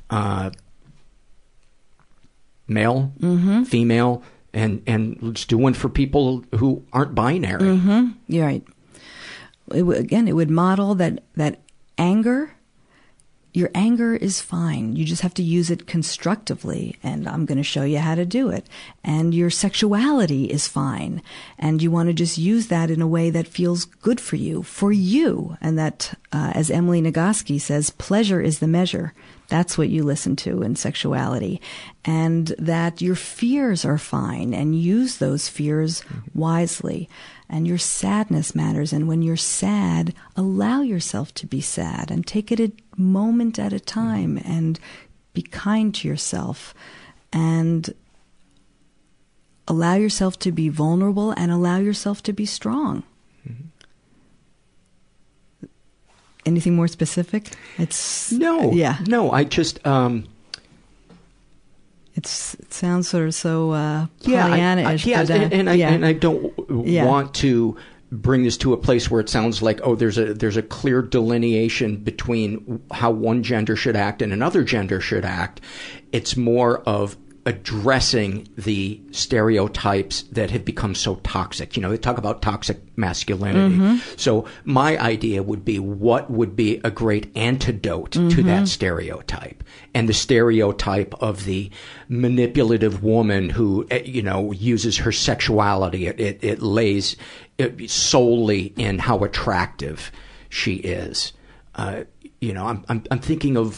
male, female. And let's do one for people who aren't binary. Mm-hmm. You're right. It would model that anger, your anger is fine. You just have to use it constructively, and I'm going to show you how to do it. And your sexuality is fine, and you want to just use that in a way that feels good for you. And that, as Emily Nagoski says, pleasure is the measure. That's what you listen to in sexuality. And that your fears are fine, and use those fears wisely. And your sadness matters. And when you're sad, allow yourself to be sad and take it a moment at a time and be kind to yourself and allow yourself to be vulnerable and allow yourself to be strong. Anything more specific? No. I just It sounds sort of so Pollyanna-ish. And I don't want to bring this to a place where it sounds like, oh, there's a clear delineation between how one gender should act and another gender should act. It's more of addressing the stereotypes that have become so toxic. You know, they talk about toxic masculinity. So my idea would be, what would be a great antidote to that stereotype? And the stereotype of the manipulative woman who, you know, uses her sexuality. It lays solely in how attractive she is. You know, I'm thinking of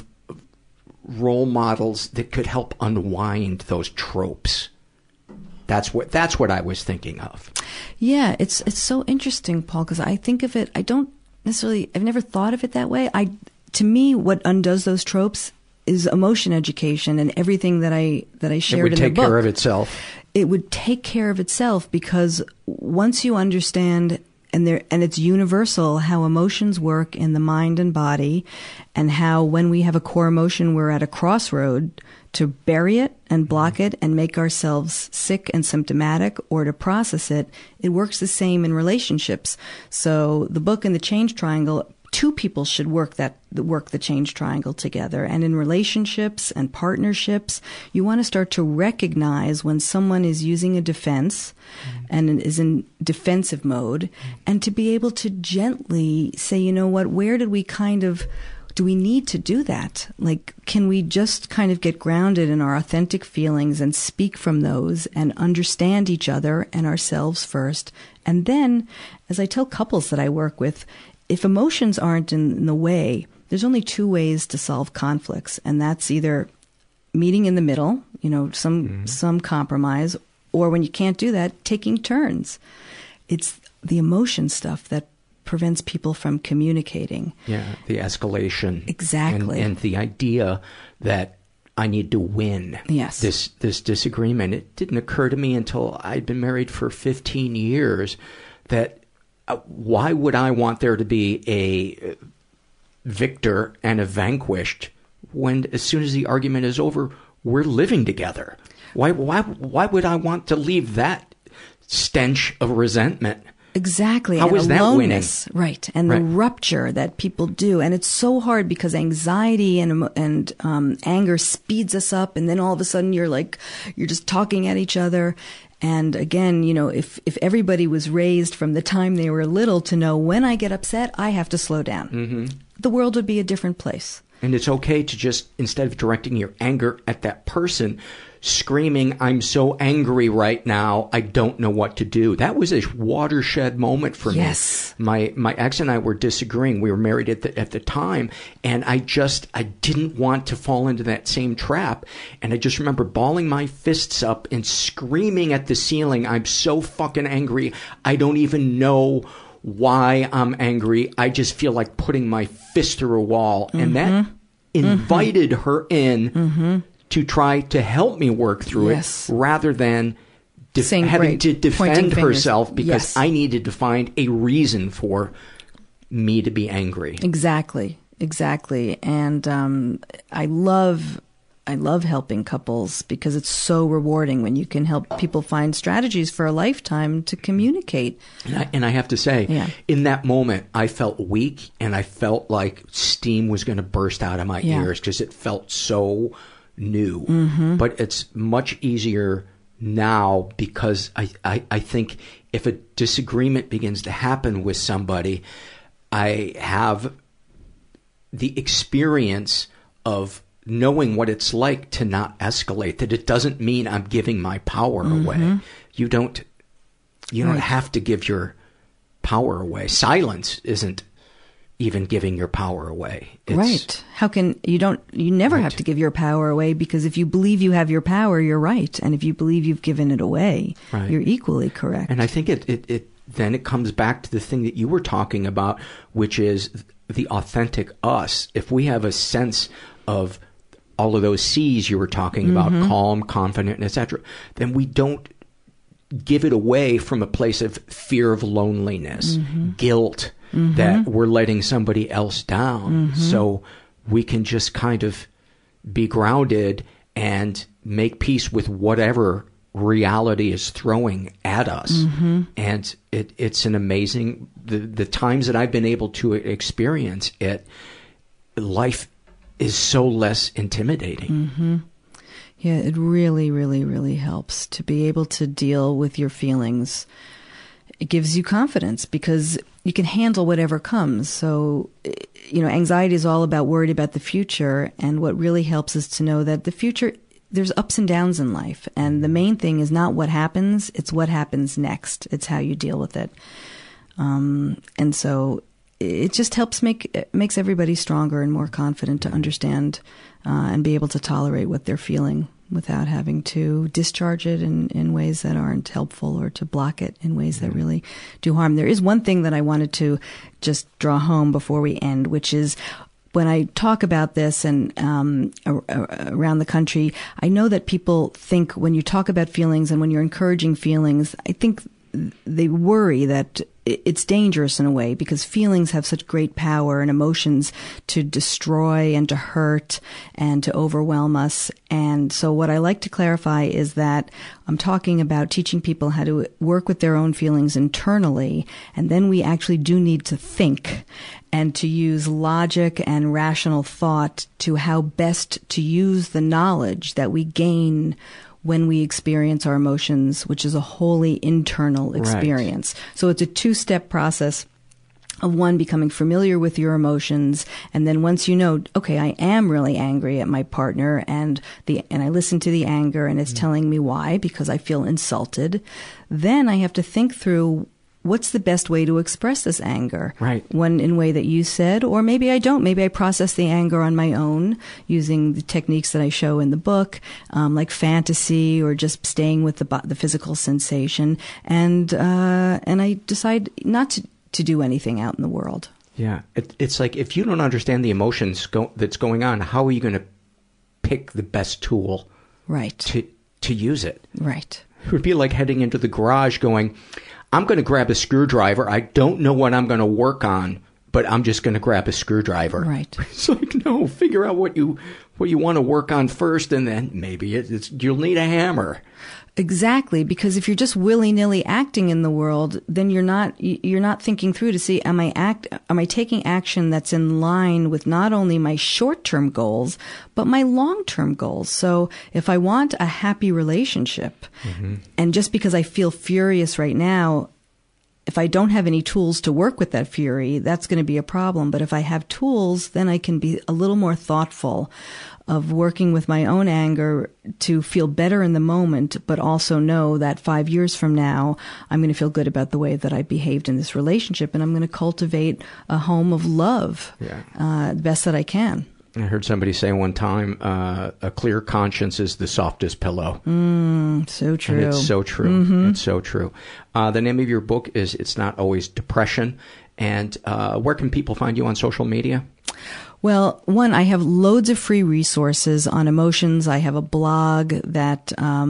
role models that could help unwind those tropes. That's what I was thinking of. Yeah, it's so interesting, Paul, because I think of it, I've never thought of it that way. To me, what undoes those tropes is emotion education and everything that I shared in the book. It would take care of itself. It would take care of itself, because once you understand, and it's universal, how emotions work in the mind and body, and how when we have a core emotion, we're at a crossroad to bury it and block it and make ourselves sick and symptomatic, or to process it. It works the same in relationships. So the book and the change triangle, two people should work the change triangle together. And in relationships and partnerships, you want to start to recognize when someone is using a defense and is in defensive mode, and to be able to gently say, you know what, where did we do we need to do that? Like, can we just kind of get grounded in our authentic feelings and speak from those and understand each other and ourselves first? And then, as I tell couples that I work with, if emotions aren't in the way, there's only two ways to solve conflicts, and that's either meeting in the middle, you know, some compromise, or when you can't do that, taking turns. It's the emotion stuff that prevents people from communicating. Yeah, the escalation. Exactly. And the idea that I need to win this disagreement. It didn't occur to me until I'd been married for 15 years that why would I want there to be a victor and a vanquished when, as soon as the argument is over, we're living together? Why would I want to leave that stench of resentment? Exactly. How is that winning? Right. And the rupture that people do. And it's so hard because anxiety and anger speeds us up. And then all of a sudden you're just talking at each other. And again, you know, if everybody was raised from the time they were little to know, when I get upset, I have to slow down, the world would be a different place. And it's okay to just, instead of directing your anger at that person, screaming, I'm so angry right now, I don't know what to do. That was a watershed moment for me. Yes. My ex and I were disagreeing. We were married at the time, and I didn't want to fall into that same trap. And I just remember balling my fists up and screaming at the ceiling, I'm so fucking angry. I don't even know why I'm angry. I just feel like putting my fist through a wall. And that invited her in to try to help me work through it, rather than having to defend herself, because I needed to find a reason for me to be angry. Exactly. And I love helping couples because it's so rewarding when you can help people find strategies for a lifetime to communicate. And I have to say, in that moment, I felt weak, and I felt like steam was going to burst out of my ears, because it felt so new. But it's much easier now, because I think if a disagreement begins to happen with somebody, I have the experience of knowing what it's like to not escalate, that it doesn't mean I'm giving my power away. You don't have to give your power away. Silence isn't even giving your power away. How can you never have to give your power away, because if you believe you have your power, you're right. And if you believe you've given it away, you're equally correct. And I think then it comes back to the thing that you were talking about, which is the authentic us. If we have a sense of all of those C's you were talking about, calm, confident, etc., then we don't give it away from a place of fear of loneliness, guilt, that we're letting somebody else down. So we can just kind of be grounded and make peace with whatever reality is throwing at us. Mm-hmm. And it's an amazing, the times that I've been able to experience it, life is so less intimidating. Mm-hmm. Yeah, it really, really, really helps to be able to deal with your feelings. It gives you confidence because you can handle whatever comes. So, anxiety is all about worried about the future. And what really helps is to know that the future, there's ups and downs in life. And the main thing is not what happens, it's what happens next. It's how you deal with it. And so it just helps makes everybody stronger and more confident to understand and be able to tolerate what they're feeling without having to discharge it in ways that aren't helpful or to block it in ways that really do harm. There is one thing that I wanted to just draw home before we end, which is when I talk about this and around the country, I know that people think when you talk about feelings and when you're encouraging feelings, I think they worry that it's dangerous in a way because feelings have such great power and emotions to destroy and to hurt and to overwhelm us. And so what I like to clarify is that I'm talking about teaching people how to work with their own feelings internally. And then we actually do need to think and to use logic and rational thought to how best to use the knowledge that we gain when we experience our emotions, which is a wholly internal experience. Right. So it's a two-step process of one, becoming familiar with your emotions. And then once you know, okay, I am really angry at my partner and I listen to the anger and it's telling me why, because I feel insulted. Then I have to think through what's the best way to express this anger? Right. One in a way that you said, or maybe I don't. Maybe I process the anger on my own using the techniques that I show in the book, like fantasy or just staying with the physical sensation. And I decide not to do anything out in the world. Yeah. It's like if you don't understand the emotions that's going on, how are you going to pick the best tool to use it? Right. It would be like heading into the garage going, I'm going to grab a screwdriver. I don't know what I'm going to work on, but I'm just going to grab a screwdriver. Right. It's like, no, figure out what you want to work on first, and then maybe you'll need a hammer. Exactly, because if you're just willy-nilly acting in the world, then you're not thinking through to see, am I taking action that's in line with not only my short-term goals, but my long-term goals. So if I want a happy relationship, and just because I feel furious right now, if I don't have any tools to work with that fury, that's going to be a problem. But if I have tools, then I can be a little more thoughtful of working with my own anger to feel better in the moment, but also know that 5 years from now, I'm going to feel good about the way that I behaved in this relationship, and I'm going to cultivate a home of love the best that I can. I heard somebody say one time, a clear conscience is the softest pillow. So true. And it's so true. Mm-hmm. It's so true. The name of your book is It's Not Always Depression. And where can people find you on social media? Well, one, I have loads of free resources on emotions. I have a blog that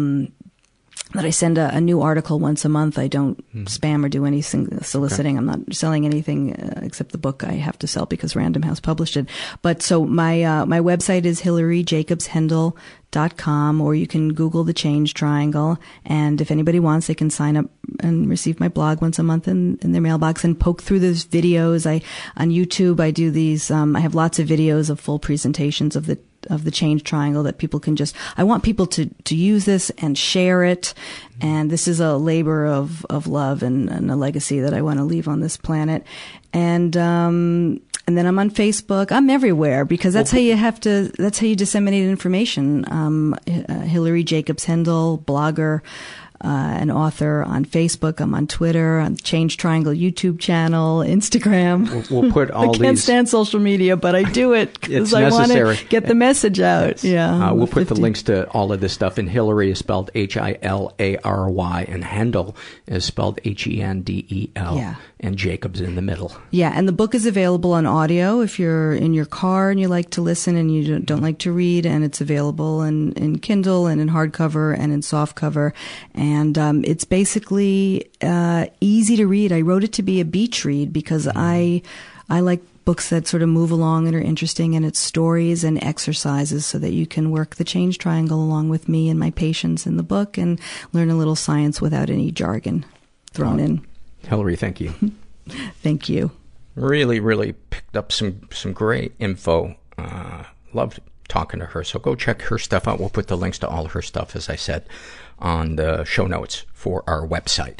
I send a new article once a month. I don't spam or do anything soliciting. Okay. I'm not selling anything except the book I have to sell because Random House published it. But so my website is HillaryJacobsHendel.com, or you can Google the Change Triangle. And if anybody wants, they can sign up and receive my blog once a month in their mailbox and poke through those videos. On YouTube, I do these, I have lots of videos of full presentations of the Change Triangle that people can I want people to use this and share it. And this is a labor of love and a legacy that I want to leave on this planet. And then I'm on Facebook. I'm everywhere because that's how you disseminate information. Hillary Jacobs Hendel, blogger, an author on Facebook. I'm on Twitter, on Change Triangle YouTube channel, Instagram. We'll put all I can't stand social media, but I do it because I want to get the message out. Yes. Yeah. We'll put the links to all of this stuff. And Hillary is spelled Hillary, and Hendel is spelled Hendel. Yeah. And Jacobs in the middle. Yeah, and the book is available on audio if you're in your car and you like to listen and you don't like to read, and it's available in Kindle and in hardcover and in softcover. And it's basically easy to read. I wrote it to be a beach read because I like books that sort of move along and are interesting, and it's stories and exercises so that you can work the change triangle along with me and my patients in the book and learn a little science without any jargon thrown in. Hillary, thank you. Thank you. Really, really picked up some great info. Loved talking to her. So go check her stuff out. We'll put the links to all her stuff, as I said, on the show notes for our website.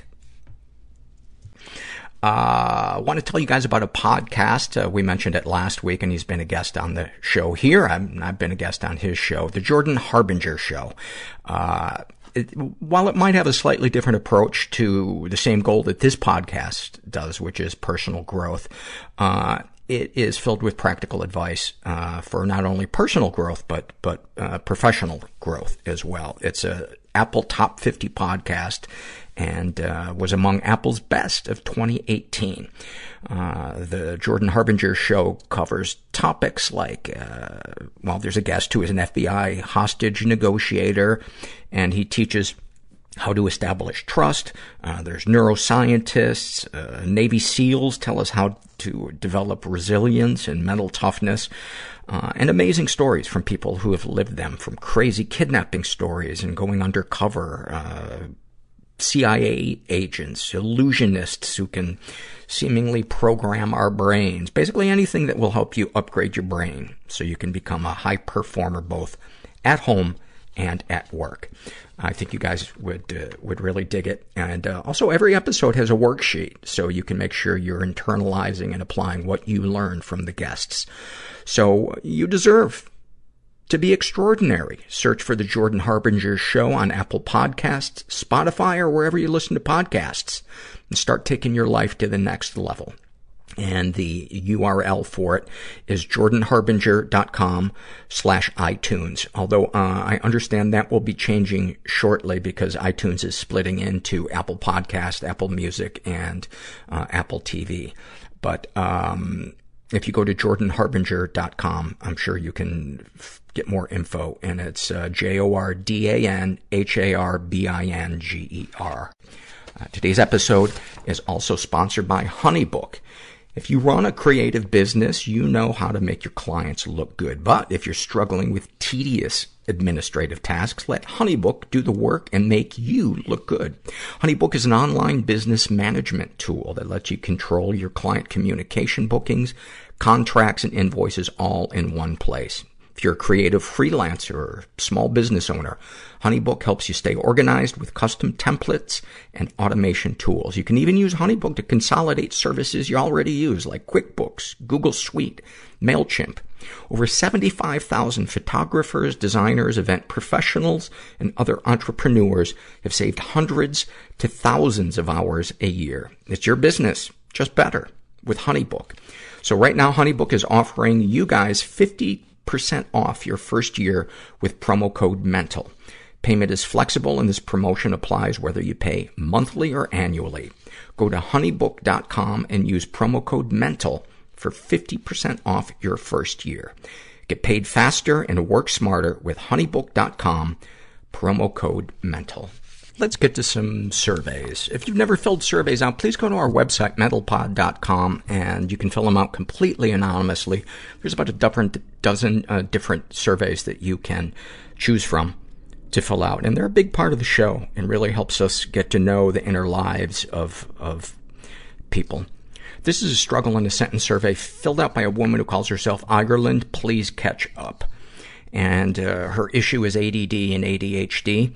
I want to tell you guys about a podcast. We mentioned it last week, and he's been a guest on the show here. I've been a guest on his show, The Jordan Harbinger Show. While it might have a slightly different approach to the same goal that this podcast does, which is personal growth, it is filled with practical advice for not only personal growth, but professional growth as well. It's a Apple Top 50 podcast, and was among Apple's best of 2018. The Jordan Harbinger Show covers topics like, there's a guest who is an FBI hostage negotiator, and he teaches how to establish trust. There's neuroscientists, Navy SEALs tell us how to develop resilience and mental toughness, and amazing stories from people who have lived them, from crazy kidnapping stories and going undercover, CIA agents, illusionists who can seemingly program our brains. Basically anything that will help you upgrade your brain so you can become a high performer both at home and at work. I think you guys would really dig it. And also every episode has a worksheet, so you can make sure you're internalizing and applying what you learn from the guests. So you deserve to be extraordinary. Search for The Jordan Harbinger Show on Apple Podcasts, Spotify, or wherever you listen to podcasts, and start taking your life to the next level. And the URL for it is jordanharbinger.com/iTunes. Although, I understand that will be changing shortly because iTunes is splitting into Apple Podcast, Apple Music, and Apple TV. But, if you go to jordanharbinger.com, I'm sure you can get more info, and it's JORDANHARBINGER. Today's episode is also sponsored by HoneyBook. If you run a creative business, you know how to make your clients look good. But if you're struggling with tedious administrative tasks, let HoneyBook do the work and make you look good. HoneyBook is an online business management tool that lets you control your client communication, bookings, contracts, and invoices all in one place. If you're a creative freelancer or small business owner, HoneyBook helps you stay organized with custom templates and automation tools. You can even use HoneyBook to consolidate services you already use, like QuickBooks, Google Suite, MailChimp. Over 75,000 photographers, designers, event professionals, and other entrepreneurs have saved hundreds to thousands of hours a year. It's your business, just better, with HoneyBook. So right now, HoneyBook is offering you guys 50% off your first year with promo code MENTAL. Payment is flexible, and this promotion applies whether you pay monthly or annually. Go to honeybook.com and use promo code MENTAL for 50% off your first year. Get paid faster and work smarter with honeybook.com, promo code MENTAL. Let's get to some surveys. If you've never filled surveys out, please go to our website, mentalpod.com, and you can fill them out completely anonymously. There's about a dozen different surveys that you can choose from to fill out. And they're a big part of the show and really helps us get to know the inner lives of people. This is a struggle in a sentence survey filled out by a woman who calls herself Ireland. Please catch up. And her issue is ADD and ADHD.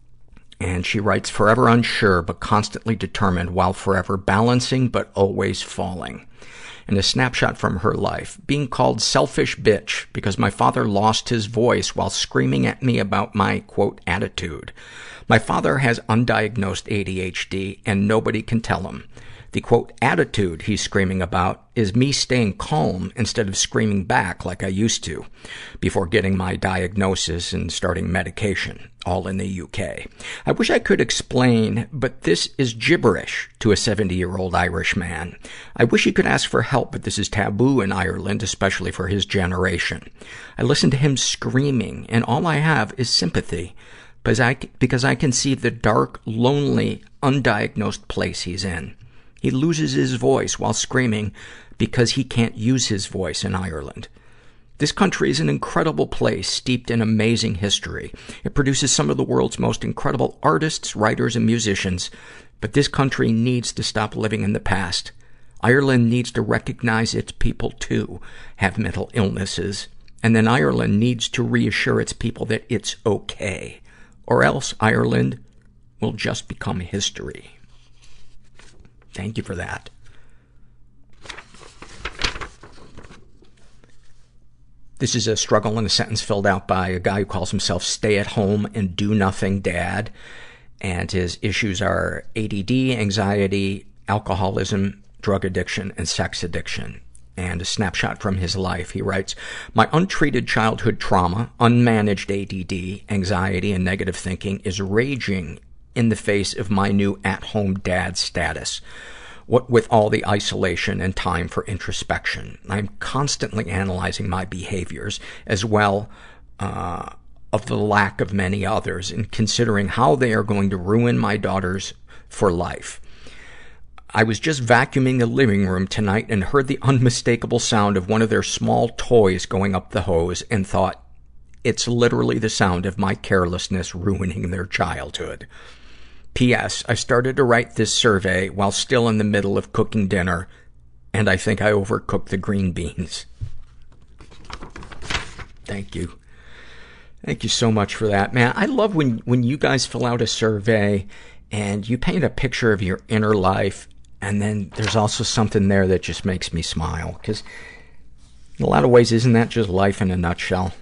And she writes, forever unsure, but constantly determined, while forever balancing, but always falling. And a snapshot from her life. Being called selfish bitch because my father lost his voice while screaming at me about my, quote, attitude. My father has undiagnosed ADHD and nobody can tell him. The, quote, attitude he's screaming about is me staying calm instead of screaming back like I used to before getting my diagnosis and starting medication, all in the UK. I wish I could explain, but this is gibberish to a 70-year-old Irish man. I wish he could ask for help, but this is taboo in Ireland, especially for his generation. I listen to him screaming, and all I have is sympathy. because I can see the dark, lonely, undiagnosed place he's in. He loses his voice while screaming because he can't use his voice in Ireland. This country is an incredible place steeped in amazing history. It produces some of the world's most incredible artists, writers, and musicians. But this country needs to stop living in the past. Ireland needs to recognize its people, too, have mental illnesses. And then Ireland needs to reassure its people that it's okay. Or else Ireland will just become history. Thank you for that. This is a struggle in a sentence filled out by a guy who calls himself stay-at-home and do-nothing dad. And his issues are ADD, anxiety, alcoholism, drug addiction, and sex addiction. And a snapshot from his life. He writes, my untreated childhood trauma, unmanaged ADD, anxiety, and negative thinking is raging in the face of my new at-home dad status. What with all the isolation and time for introspection. I'm constantly analyzing my behaviors as well of the lack of many others and considering how they are going to ruin my daughters for life. I was just vacuuming the living room tonight and heard the unmistakable sound of one of their small toys going up the hose and thought, it's literally the sound of my carelessness ruining their childhood. P.S. I started to write this survey while still in the middle of cooking dinner, and I think I overcooked the green beans. Thank you. Thank you so much for that. Man, I love when you guys fill out a survey and you paint a picture of your inner life, and then there's also something there that just makes me smile. Because in a lot of ways, isn't that just life in a nutshell?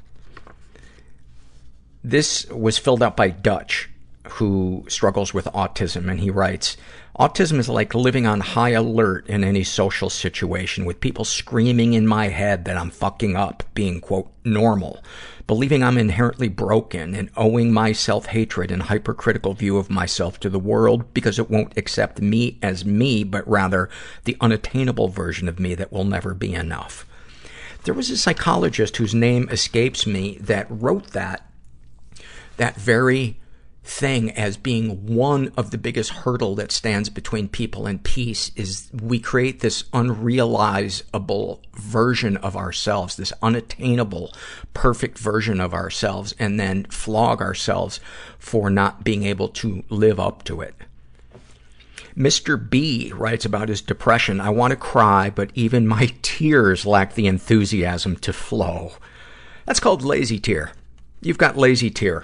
This was filled out by Dutch, who struggles with autism, and he writes, autism is like living on high alert in any social situation, with people screaming in my head that I'm fucking up, being, quote, normal, believing I'm inherently broken, and owing my self-hatred and hypercritical view of myself to the world because it won't accept me as me, but rather the unattainable version of me that will never be enough. There was a psychologist whose name escapes me that wrote that very thing as being one of the biggest hurdle that stands between people and peace is we create this unrealizable version of ourselves, this unattainable, perfect version of ourselves, and then flog ourselves for not being able to live up to it. Mr. B writes about his depression. I want to cry, but even my tears lack the enthusiasm to flow. That's called lazy tear. You've got lazy tear.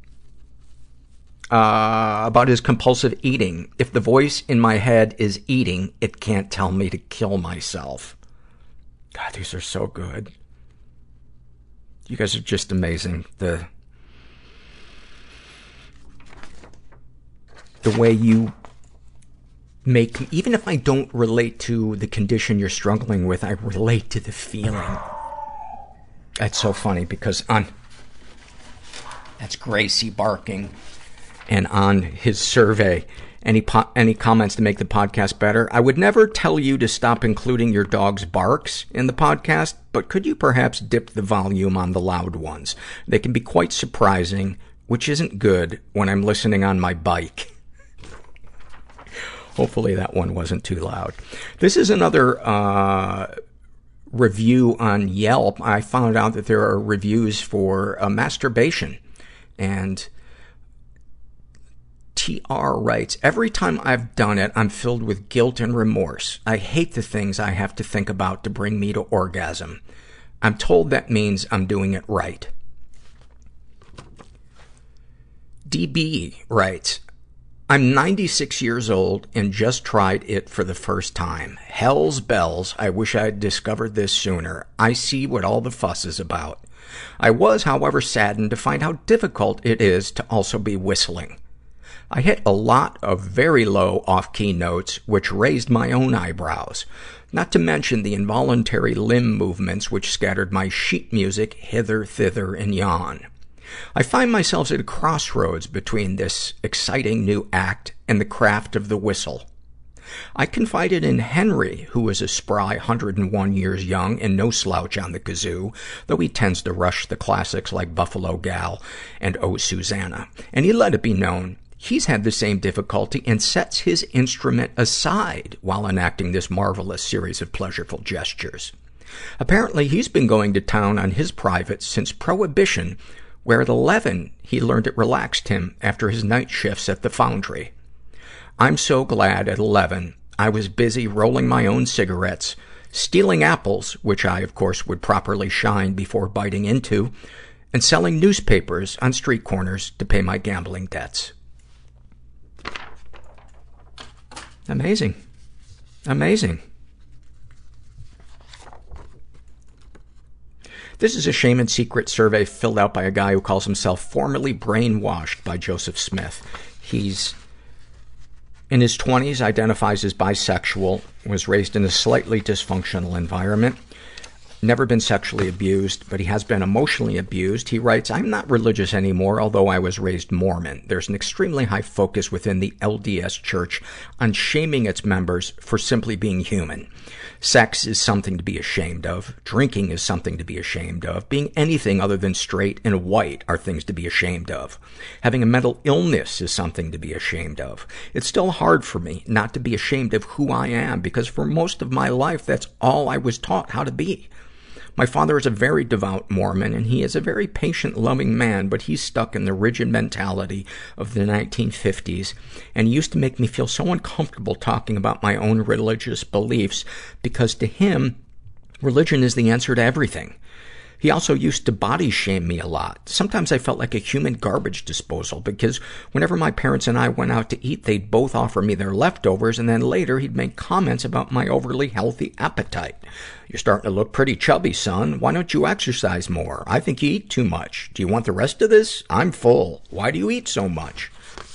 About his compulsive eating. If the voice in my head is eating, it can't tell me to kill myself. God, these are so good. You guys are just amazing. The way you make, even if I don't relate to the condition you're struggling with, I relate to the feeling. That's so funny because that's Gracie barking. And on his survey, any comments to make the podcast better? I would never tell you to stop including your dog's barks in the podcast, but could you perhaps dip the volume on the loud ones? They can be quite surprising, which isn't good when I'm listening on my bike. Hopefully that one wasn't too loud. This is another review on Yelp. I found out that there are reviews for masturbation. And TR writes, every time I've done it, I'm filled with guilt and remorse. I hate the things I have to think about to bring me to orgasm. I'm told that means I'm doing it right. DB writes, I'm 96 years old and just tried it for the first time. Hell's bells, I wish I'd discovered this sooner. I see what all the fuss is about. I was, however, saddened to find how difficult it is to also be whistling. I hit a lot of very low off-key notes, which raised my own eyebrows. Not to mention the involuntary limb movements which scattered my sheet music hither, thither, and yon. I find myself at a crossroads between this exciting new act and the craft of the whistle. I confided in Henry, who is a spry 101 years young and no slouch on the kazoo, though he tends to rush the classics like Buffalo Gal and Oh Susanna. And he let it be known he's had the same difficulty and sets his instrument aside while enacting this marvelous series of pleasureful gestures. Apparently, he's been going to town on his private since Prohibition, where at 11 he learned it relaxed him after his night shifts at the foundry. I'm so glad at 11 I was busy rolling my own cigarettes, stealing apples, which I, of course, would properly shine before biting into, and selling newspapers on street corners to pay my gambling debts. Amazing. Amazing. This is a Shame and Secret survey filled out by a guy who calls himself formerly brainwashed by Joseph Smith. He's in his 20s, identifies as bisexual, was raised in a slightly dysfunctional environment, never been sexually abused, but he has been emotionally abused. He writes, I'm not religious anymore, although I was raised Mormon. There's an extremely high focus within the LDS Church on shaming its members for simply being human. Sex is something to be ashamed of. Drinking is something to be ashamed of. Being anything other than straight and white are things to be ashamed of. Having a mental illness is something to be ashamed of. It's still hard for me not to be ashamed of who I am, because for most of my life, that's all I was taught how to be. My father is a very devout Mormon, and he is a very patient, loving man, but he's stuck in the rigid mentality of the 1950s, and he used to make me feel so uncomfortable talking about my own religious beliefs, because to him, religion is the answer to everything. He also used to body shame me a lot. Sometimes I felt like a human garbage disposal, because whenever my parents and I went out to eat, they'd both offer me their leftovers, and then later he'd make comments about my overly healthy appetite. You're starting to look pretty chubby, son. Why don't you exercise more? I think you eat too much. Do you want the rest of this? I'm full. Why do you eat so much?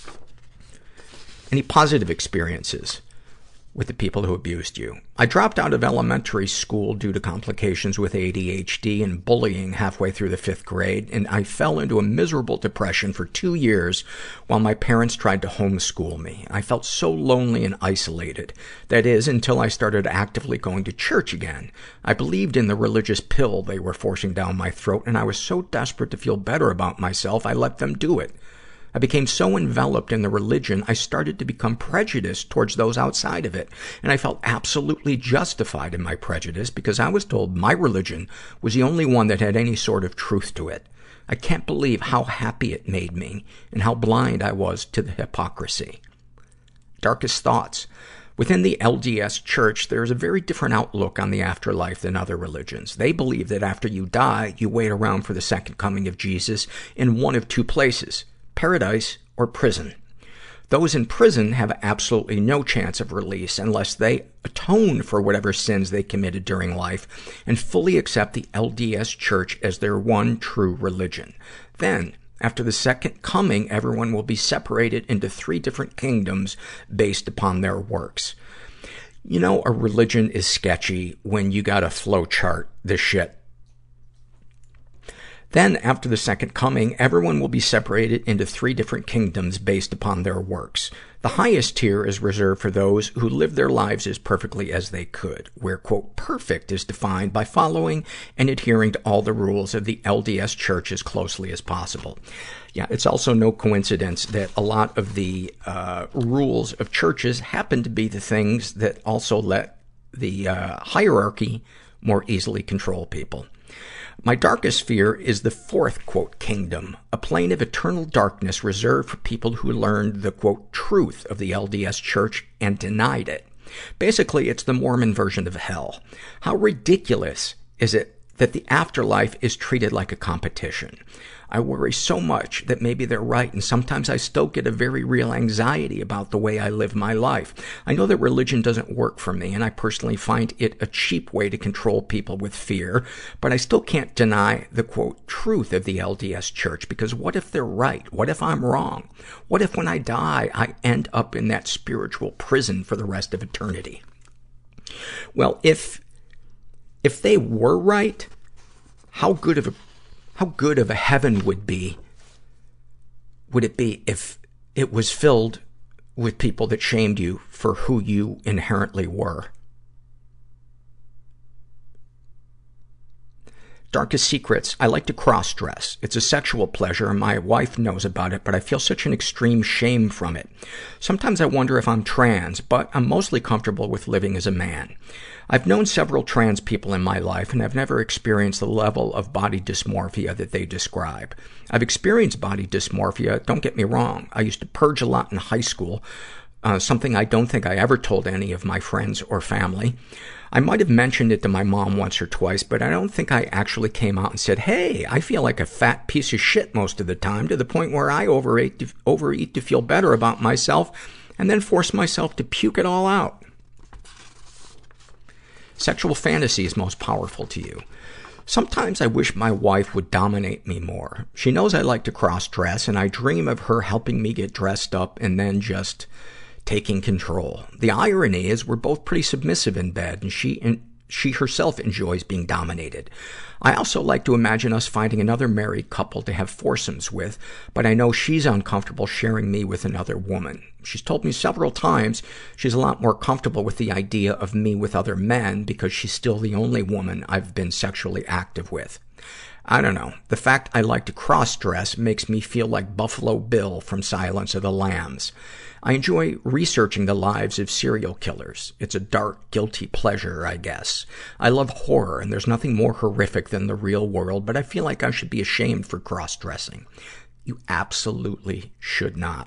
Any positive experiences with the people who abused you? I dropped out of elementary school due to complications with ADHD and bullying halfway through the 5th grade, and I fell into a miserable depression for 2 years while my parents tried to homeschool me. I felt so lonely and isolated. That is, until I started actively going to church again. I believed in the religious pill they were forcing down my throat, and I was so desperate to feel better about myself, I let them do it. I became so enveloped in the religion, I started to become prejudiced towards those outside of it. And I felt absolutely justified in my prejudice because I was told my religion was the only one that had any sort of truth to it. I can't believe how happy it made me and how blind I was to the hypocrisy. Darkest thoughts. Within the LDS Church, there's a very different outlook on the afterlife than other religions. They believe that after you die, you wait around for the second coming of Jesus in one of two places: paradise or prison. Those in prison have absolutely no chance of release unless they atone for whatever sins they committed during life and fully accept the LDS Church as their one true religion. Then, after the second coming, everyone will be separated into 3 different kingdoms based upon their works. You know, a religion is sketchy when you got a flow chart this shit. Then, after the second coming, everyone will be separated into 3 different kingdoms based upon their works. The highest tier is reserved for those who live their lives as perfectly as they could, where, quote, perfect is defined by following and adhering to all the rules of the LDS Church as closely as possible. Yeah, it's also no coincidence that a lot of the rules of churches happen to be the things that also let the hierarchy more easily control people. My darkest fear is the 4th, quote, kingdom, a plane of eternal darkness reserved for people who learned the, quote, truth of the LDS Church and denied it. Basically, it's the Mormon version of hell. How ridiculous is it that the afterlife is treated like a competition? I worry so much that maybe they're right, and sometimes I still get a very real anxiety about the way I live my life. I know that religion doesn't work for me, and I personally find it a cheap way to control people with fear, but I still can't deny the, quote, truth of the LDS Church, because what if they're right? What if I'm wrong? What if when I die, I end up in that spiritual prison for the rest of eternity? Well, if they were right, how good of a heaven would it be if it was filled with people that shamed you for who you inherently were. Darkest secrets. I like to cross-dress. It's a sexual pleasure, and my wife knows about it, but I feel such an extreme shame from it. Sometimes I wonder if I'm trans, but I'm mostly comfortable with living as a man. I've known several trans people in my life, and I've never experienced the level of body dysmorphia that they describe. I've experienced body dysmorphia, don't get me wrong. I used to purge a lot in high school, something I don't think I ever told any of my friends or family. I might have mentioned it to my mom once or twice, but I don't think I actually came out and said, hey, I feel like a fat piece of shit most of the time, to the point where I overeat to feel better about myself and then force myself to puke it all out. Sexual fantasy is most powerful to you. Sometimes I wish my wife would dominate me more. She knows I like to cross-dress, and I dream of her helping me get dressed up and then just taking control. The irony is we're both pretty submissive in bed, and she herself enjoys being dominated. I also like to imagine us finding another married couple to have foursomes with, but I know she's uncomfortable sharing me with another woman. She's told me several times she's a lot more comfortable with the idea of me with other men because she's still the only woman I've been sexually active with. I don't know. The fact I like to cross-dress makes me feel like Buffalo Bill from Silence of the Lambs. I enjoy researching the lives of serial killers. It's a dark, guilty pleasure, I guess. I love horror, and there's nothing more horrific than the real world, but I feel like I should be ashamed for cross-dressing. You absolutely should not.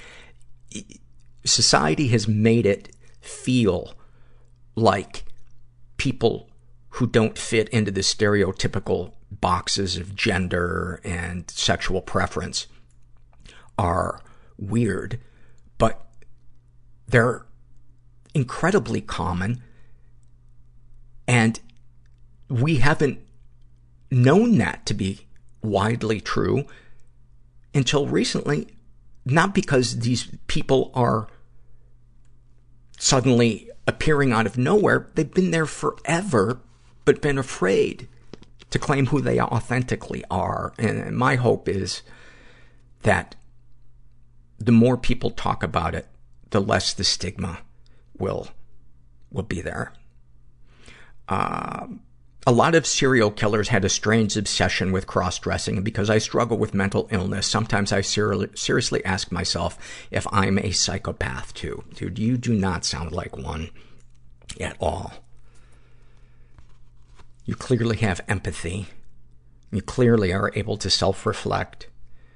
Society has made it feel like people who don't fit into the stereotypical boxes of gender and sexual preference are weird, but they're incredibly common, and we haven't known that to be widely true until recently, not because these people are suddenly appearing out of nowhere. They've been there forever, but been afraid to claim who they authentically are. And my hope is that the more people talk about it, the less the stigma will be there. A lot of serial killers had a strange obsession with cross-dressing, and because I struggle with mental illness, sometimes I seriously ask myself if I'm a psychopath too. Dude, you do not sound like one at all. You clearly have empathy. You clearly are able to self-reflect.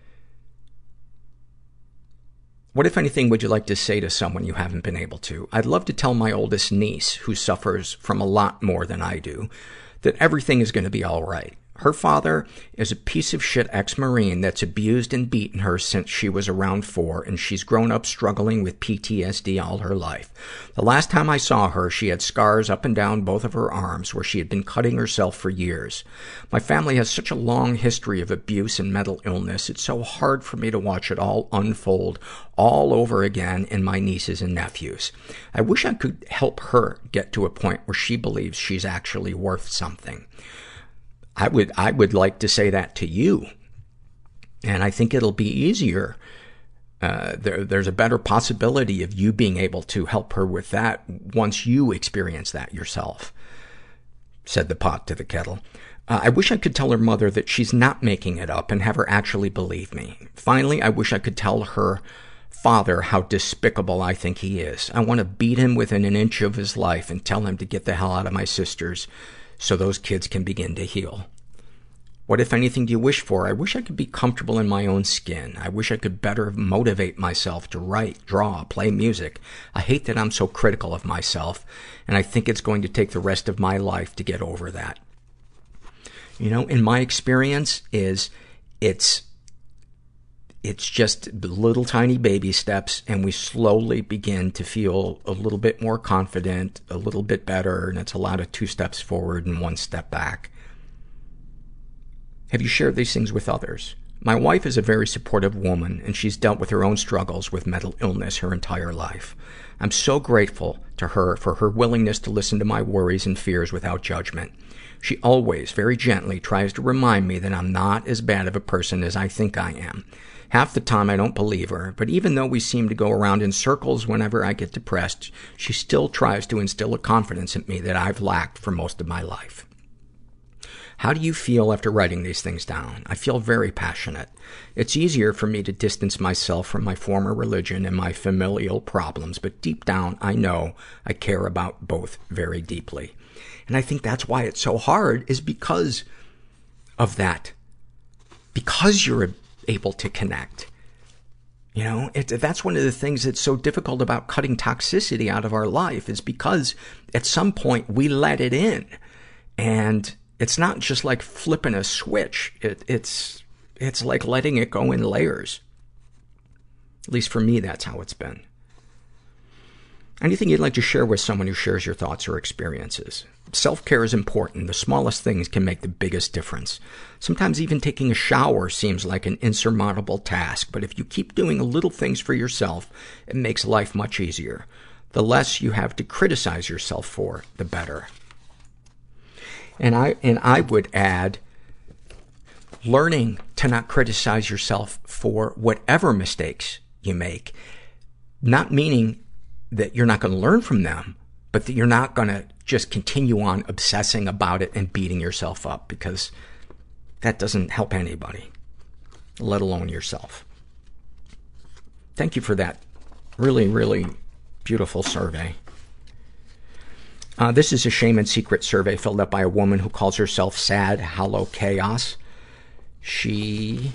What, if anything, would you like to say to someone you haven't been able to? I'd love to tell my oldest niece, who suffers from a lot more than I do, that everything is going to be all right. Her father is a piece of shit ex-Marine that's abused and beaten her since she was around 4, and she's grown up struggling with PTSD all her life. The last time I saw her, she had scars up and down both of her arms where she had been cutting herself for years. My family has such a long history of abuse and mental illness. It's so hard for me to watch it all unfold all over again in my nieces and nephews. I wish I could help her get to a point where she believes she's actually worth something. I would like to say that to you. And I think it'll be easier. There's a better possibility of you being able to help her with that once you experience that yourself, said the pot to the kettle. I wish I could tell her mother that she's not making it up and have her actually believe me. Finally, I wish I could tell her father how despicable I think he is. I want to beat him within an inch of his life and tell him to get the hell out of my sisters so those kids can begin to heal. What, if anything, do you wish for? I wish I could be comfortable in my own skin. I wish I could better motivate myself to write, draw, play music. I hate that I'm so critical of myself, and I think it's going to take the rest of my life to get over that. You know, in my experience it's just little tiny baby steps, and we slowly begin to feel a little bit more confident, a little bit better, and it's a lot of 2 steps forward and 1 step back. Have you shared these things with others? My wife is a very supportive woman, and she's dealt with her own struggles with mental illness her entire life. I'm so grateful to her for her willingness to listen to my worries and fears without judgment. She always, very gently, tries to remind me that I'm not as bad of a person as I think I am. Half the time I don't believe her, but even though we seem to go around in circles whenever I get depressed, she still tries to instill a confidence in me that I've lacked for most of my life. How do you feel after writing these things down? I feel very passionate. It's easier for me to distance myself from my former religion and my familial problems, but deep down, I know I care about both very deeply. And I think that's why it's so hard, is because of that. Because you're able to connect. You know, that's one of the things that's so difficult about cutting toxicity out of our life, is because at some point we let it in. And it's not just like flipping a switch. It's like letting it go in layers. At least for me, that's how it's been. Anything you'd like to share with someone who shares your thoughts or experiences? Self-care is important. The smallest things can make the biggest difference. Sometimes even taking a shower seems like an insurmountable task, but if you keep doing little things for yourself, it makes life much easier. The less you have to criticize yourself for, the better. And I would add, learning to not criticize yourself for whatever mistakes you make, not meaning that you're not going to learn from them, but that you're not going to just continue on obsessing about it and beating yourself up, because that doesn't help anybody, let alone yourself. Thank you for that really, really beautiful survey. This is a shame and secret survey filled out by a woman who calls herself Sad Hollow Chaos. She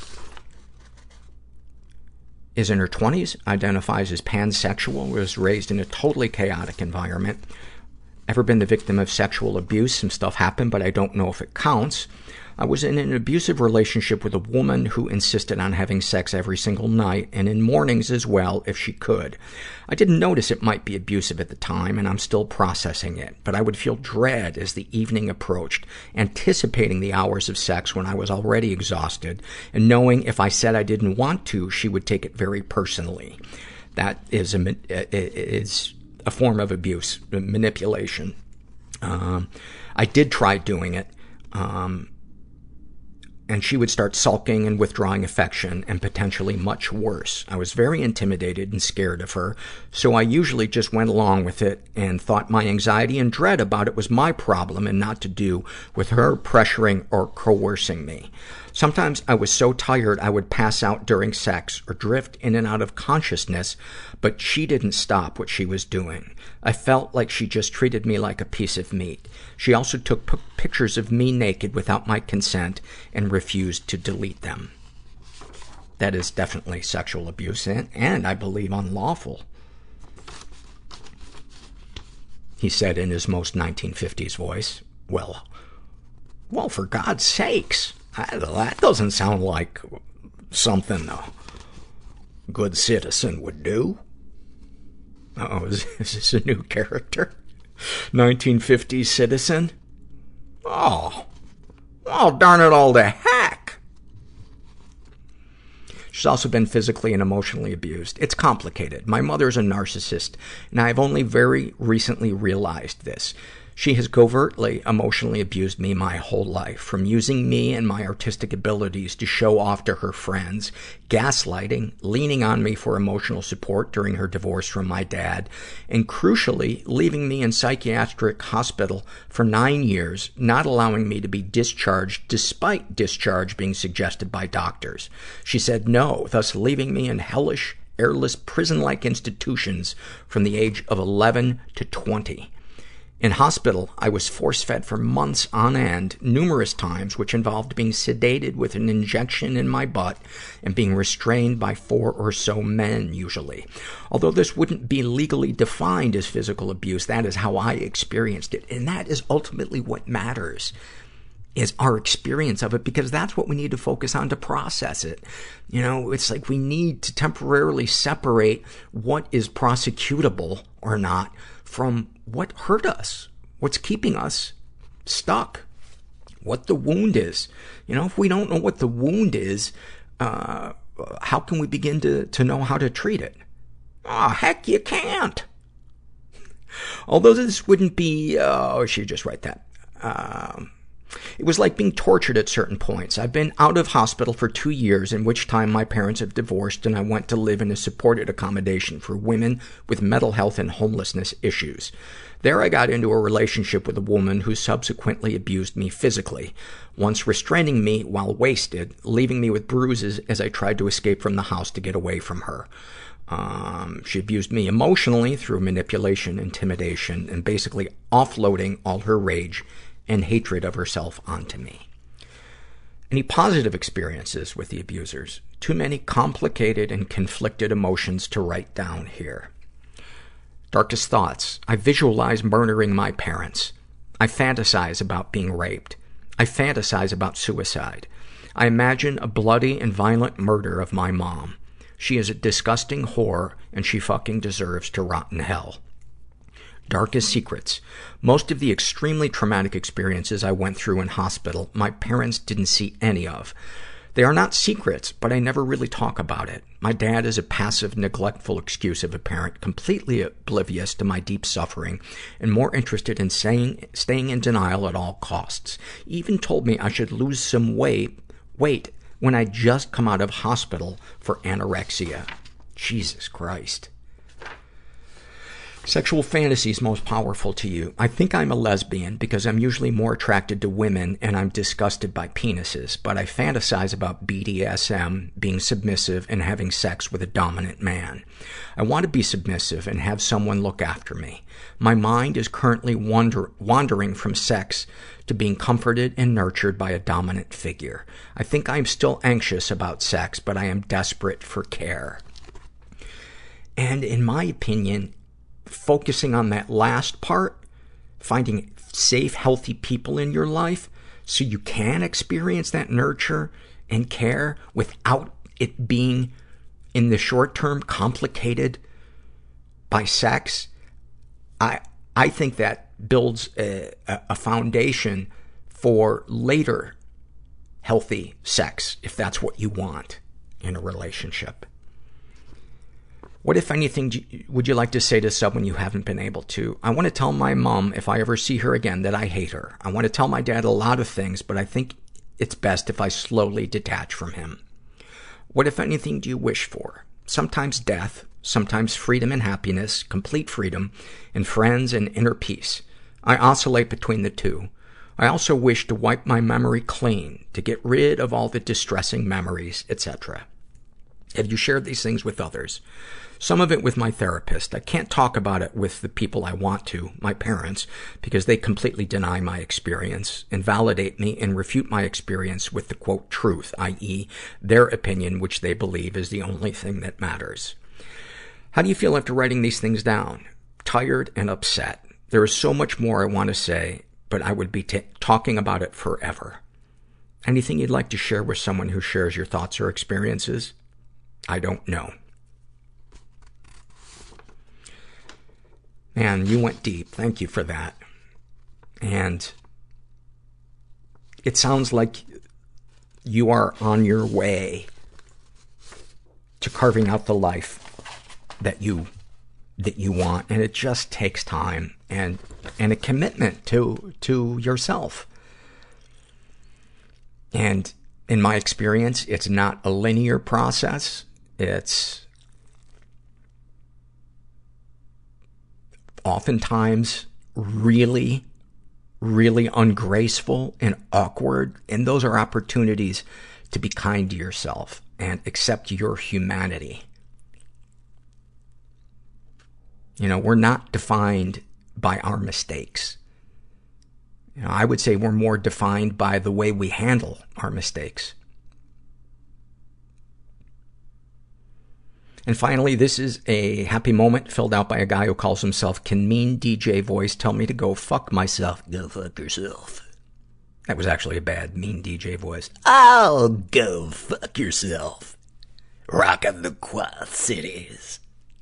is in her 20s, identifies as pansexual, was raised in a totally chaotic environment. Ever been the victim of sexual abuse? Some stuff happened, but I don't know if it counts. I was in an abusive relationship with a woman who insisted on having sex every single night, and in mornings as well, if she could. I didn't notice it might be abusive at the time, and I'm still processing it. But I would feel dread as the evening approached, anticipating the hours of sex when I was already exhausted, and knowing if I said I didn't want to, she would take it very personally. That is a form of abuse, manipulation. I did try doing it. And she would start sulking and withdrawing affection, and potentially much worse. I was very intimidated and scared of her, so I usually just went along with it and thought my anxiety and dread about it was my problem and not to do with her pressuring or coercing me. Sometimes I was so tired I would pass out during sex or drift in and out of consciousness, but she didn't stop what she was doing. I felt like she just treated me like a piece of meat. She also took pictures of me naked without my consent and refused to delete them. That is definitely sexual abuse and I believe unlawful. He said in his most 1950s voice. Well, for God's sakes. That doesn't sound like something a good citizen would do. Uh-oh, is this a new character? 1950s citizen? Oh, darn it all to heck. She's also been physically and emotionally abused. It's complicated. My mother's a narcissist, and I've only very recently realized this. She has covertly emotionally abused me my whole life, from using me and my artistic abilities to show off to her friends, gaslighting, leaning on me for emotional support during her divorce from my dad, and crucially, leaving me in psychiatric hospital for 9 years, not allowing me to be discharged despite discharge being suggested by doctors. She said no, thus leaving me in hellish, airless, prison-like institutions from the age of 11 to 20. In hospital, I was force-fed for months on end, numerous times, which involved being sedated with an injection in my butt and being restrained by 4 or so men, usually. Although this wouldn't be legally defined as physical abuse, that is how I experienced it. And that is ultimately what matters, is our experience of it, because that's what we need to focus on to process it. You know, it's like we need to temporarily separate what is prosecutable or not from what hurt us, what's keeping us stuck, what the wound is. You know, if we don't know what the wound is, how can we begin to know how to treat it? Oh, heck, you can't. Although this wouldn't be, she just write that. It was like being tortured at certain points. I've been out of hospital for 2 years, in which time my parents have divorced, and I went to live in a supported accommodation for women with mental health and homelessness issues. There I got into a relationship with a woman who subsequently abused me physically, once restraining me while wasted, leaving me with bruises as I tried to escape from the house to get away from her. She abused me emotionally through manipulation, intimidation, and basically offloading all her rage and hatred of herself onto me. Any positive experiences with the abusers? Too many complicated and conflicted emotions to write down here. Darkest thoughts. I visualize murdering my parents. I fantasize about being raped. I fantasize about suicide. I imagine a bloody and violent murder of my mom. She is a disgusting whore, and she fucking deserves to rot in hell. Darkest secrets. Most of the extremely traumatic experiences I went through in hospital, my parents didn't see any of. They are not secrets, but I never really talk about it. My dad is a passive, neglectful, exclusive parent, completely oblivious to my deep suffering, and more interested in staying in denial at all costs. He even told me I should lose some weight when I just come out of hospital for anorexia. Jesus Christ. Sexual fantasies most powerful to you. I think I'm a lesbian because I'm usually more attracted to women and I'm disgusted by penises, but I fantasize about BDSM, being submissive, and having sex with a dominant man. I want to be submissive and have someone look after me. My mind is currently wandering from sex to being comforted and nurtured by a dominant figure. I think I'm still anxious about sex, but I am desperate for care. And in my opinion, focusing on that last part, finding safe, healthy people in your life so you can experience that nurture and care without it being, in the short term, complicated by sex, I think that builds a foundation for later healthy sex, if that's what you want in a relationship. What, if anything, would you like to say to someone you haven't been able to? I want to tell my mom, if I ever see her again, that I hate her. I want to tell my dad a lot of things, but I think it's best if I slowly detach from him. What, if anything, do you wish for? Sometimes death, sometimes freedom and happiness, complete freedom, and friends and inner peace. I oscillate between the two. I also wish to wipe my memory clean, to get rid of all the distressing memories, etc. Have you shared these things with others? Some of it with my therapist. I can't talk about it with the people I want to, my parents, because they completely deny my experience, invalidate me, and refute my experience with the, quote, truth, i.e., their opinion, which they believe is the only thing that matters. How do you feel after writing these things down? Tired and upset. There is so much more I want to say, but I would be talking about it forever. Anything you'd like to share with someone who shares your thoughts or experiences? I don't know. Man, you went deep. Thank you for that. And it sounds like you are on your way to carving out the life that you want. And it just takes time and a commitment to yourself. And in my experience, it's not a linear process. It's oftentimes really, really ungraceful and awkward. And those are opportunities to be kind to yourself and accept your humanity. You know, we're not defined by our mistakes. You know, I would say we're more defined by the way we handle our mistakes. And finally, this is a happy moment filled out by a guy who calls himself, "Can Mean DJ Voice Tell Me to Go Fuck Myself?" Go fuck yourself. That was actually a bad Mean DJ voice. Oh, go fuck yourself. Rockin' the Quad Cities.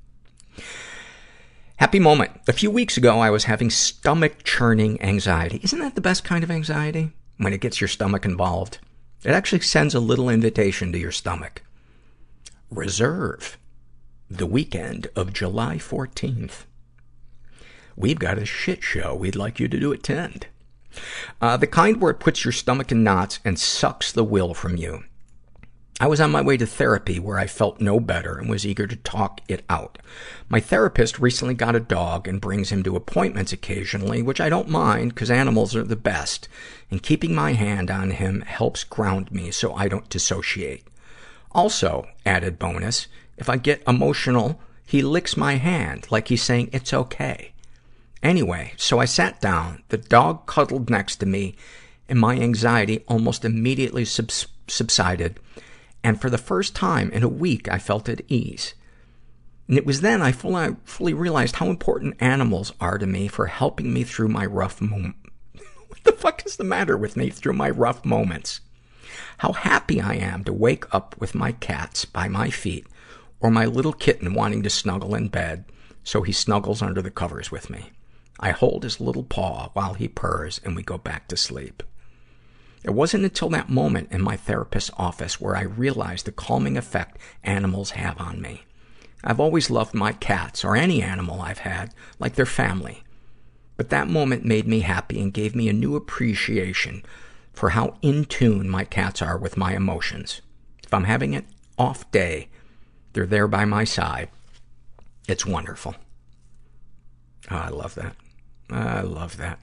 Happy moment. A few weeks ago, I was having stomach-churning anxiety. Isn't that the best kind of anxiety? When it gets your stomach involved. It actually sends a little invitation to your stomach. Reserve the weekend of July 14th. We've got a shit show we'd like you to attend. The kind where it puts your stomach in knots and sucks the will from you. I was on my way to therapy where I felt no better and was eager to talk it out. My therapist recently got a dog and brings him to appointments occasionally, which I don't mind because animals are the best. And keeping my hand on him helps ground me so I don't dissociate. Also, added bonus, if I get emotional, he licks my hand like he's saying it's okay. Anyway, so I sat down, the dog cuddled next to me, and my anxiety almost immediately subsided. And for the first time in a week, I felt at ease. And it was then I fully realized how important animals are to me for helping me through my rough moments. What the fuck is the matter with me through my rough moments? How happy I am to wake up with my cats by my feet, or my little kitten wanting to snuggle in bed, so he snuggles under the covers with me. I hold his little paw while he purrs, and we go back to sleep. It wasn't until that moment in my therapist's office where I realized the calming effect animals have on me. I've always loved my cats, or any animal I've had, like their family. But that moment made me happy and gave me a new appreciation for how in tune my cats are with my emotions. If I'm having an off day, they're there by my side. It's wonderful. Oh, I love that. I love that.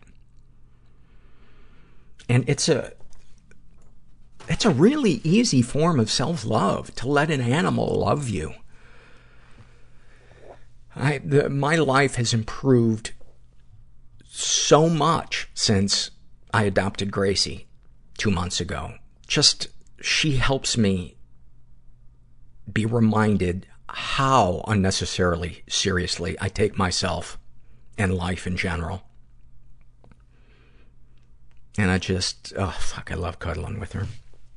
And it's a really easy form of self-love, to let an animal love you. My life has improved so much since I adopted Gracie 2 months ago. She helps me be reminded how unnecessarily seriously I take myself and life in general. And I love cuddling with her.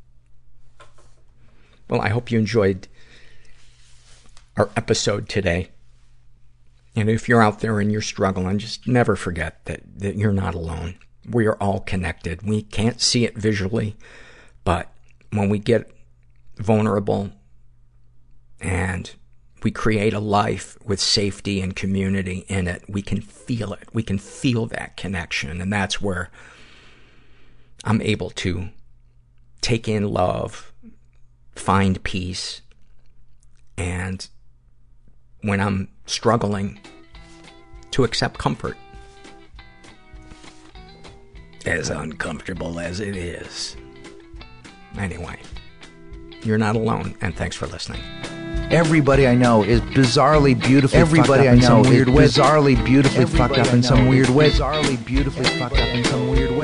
Well, I hope you enjoyed our episode today. And if you're out there and you're struggling, just never forget that you're not alone. We are all connected. We can't see it visually, but when we get vulnerable and we create a life with safety and community in it, we can feel it. We can feel that connection. And that's where I'm able to take in love, find peace, and when I'm struggling, to accept comfort. As uncomfortable as it is. Anyway, you're not alone, and thanks for listening. Everybody I know is bizarrely beautifully fucked up in some weird way. Bizarrely beautifully fucked up in some weird way. Bizarrely beautifully fucked up in some weird way.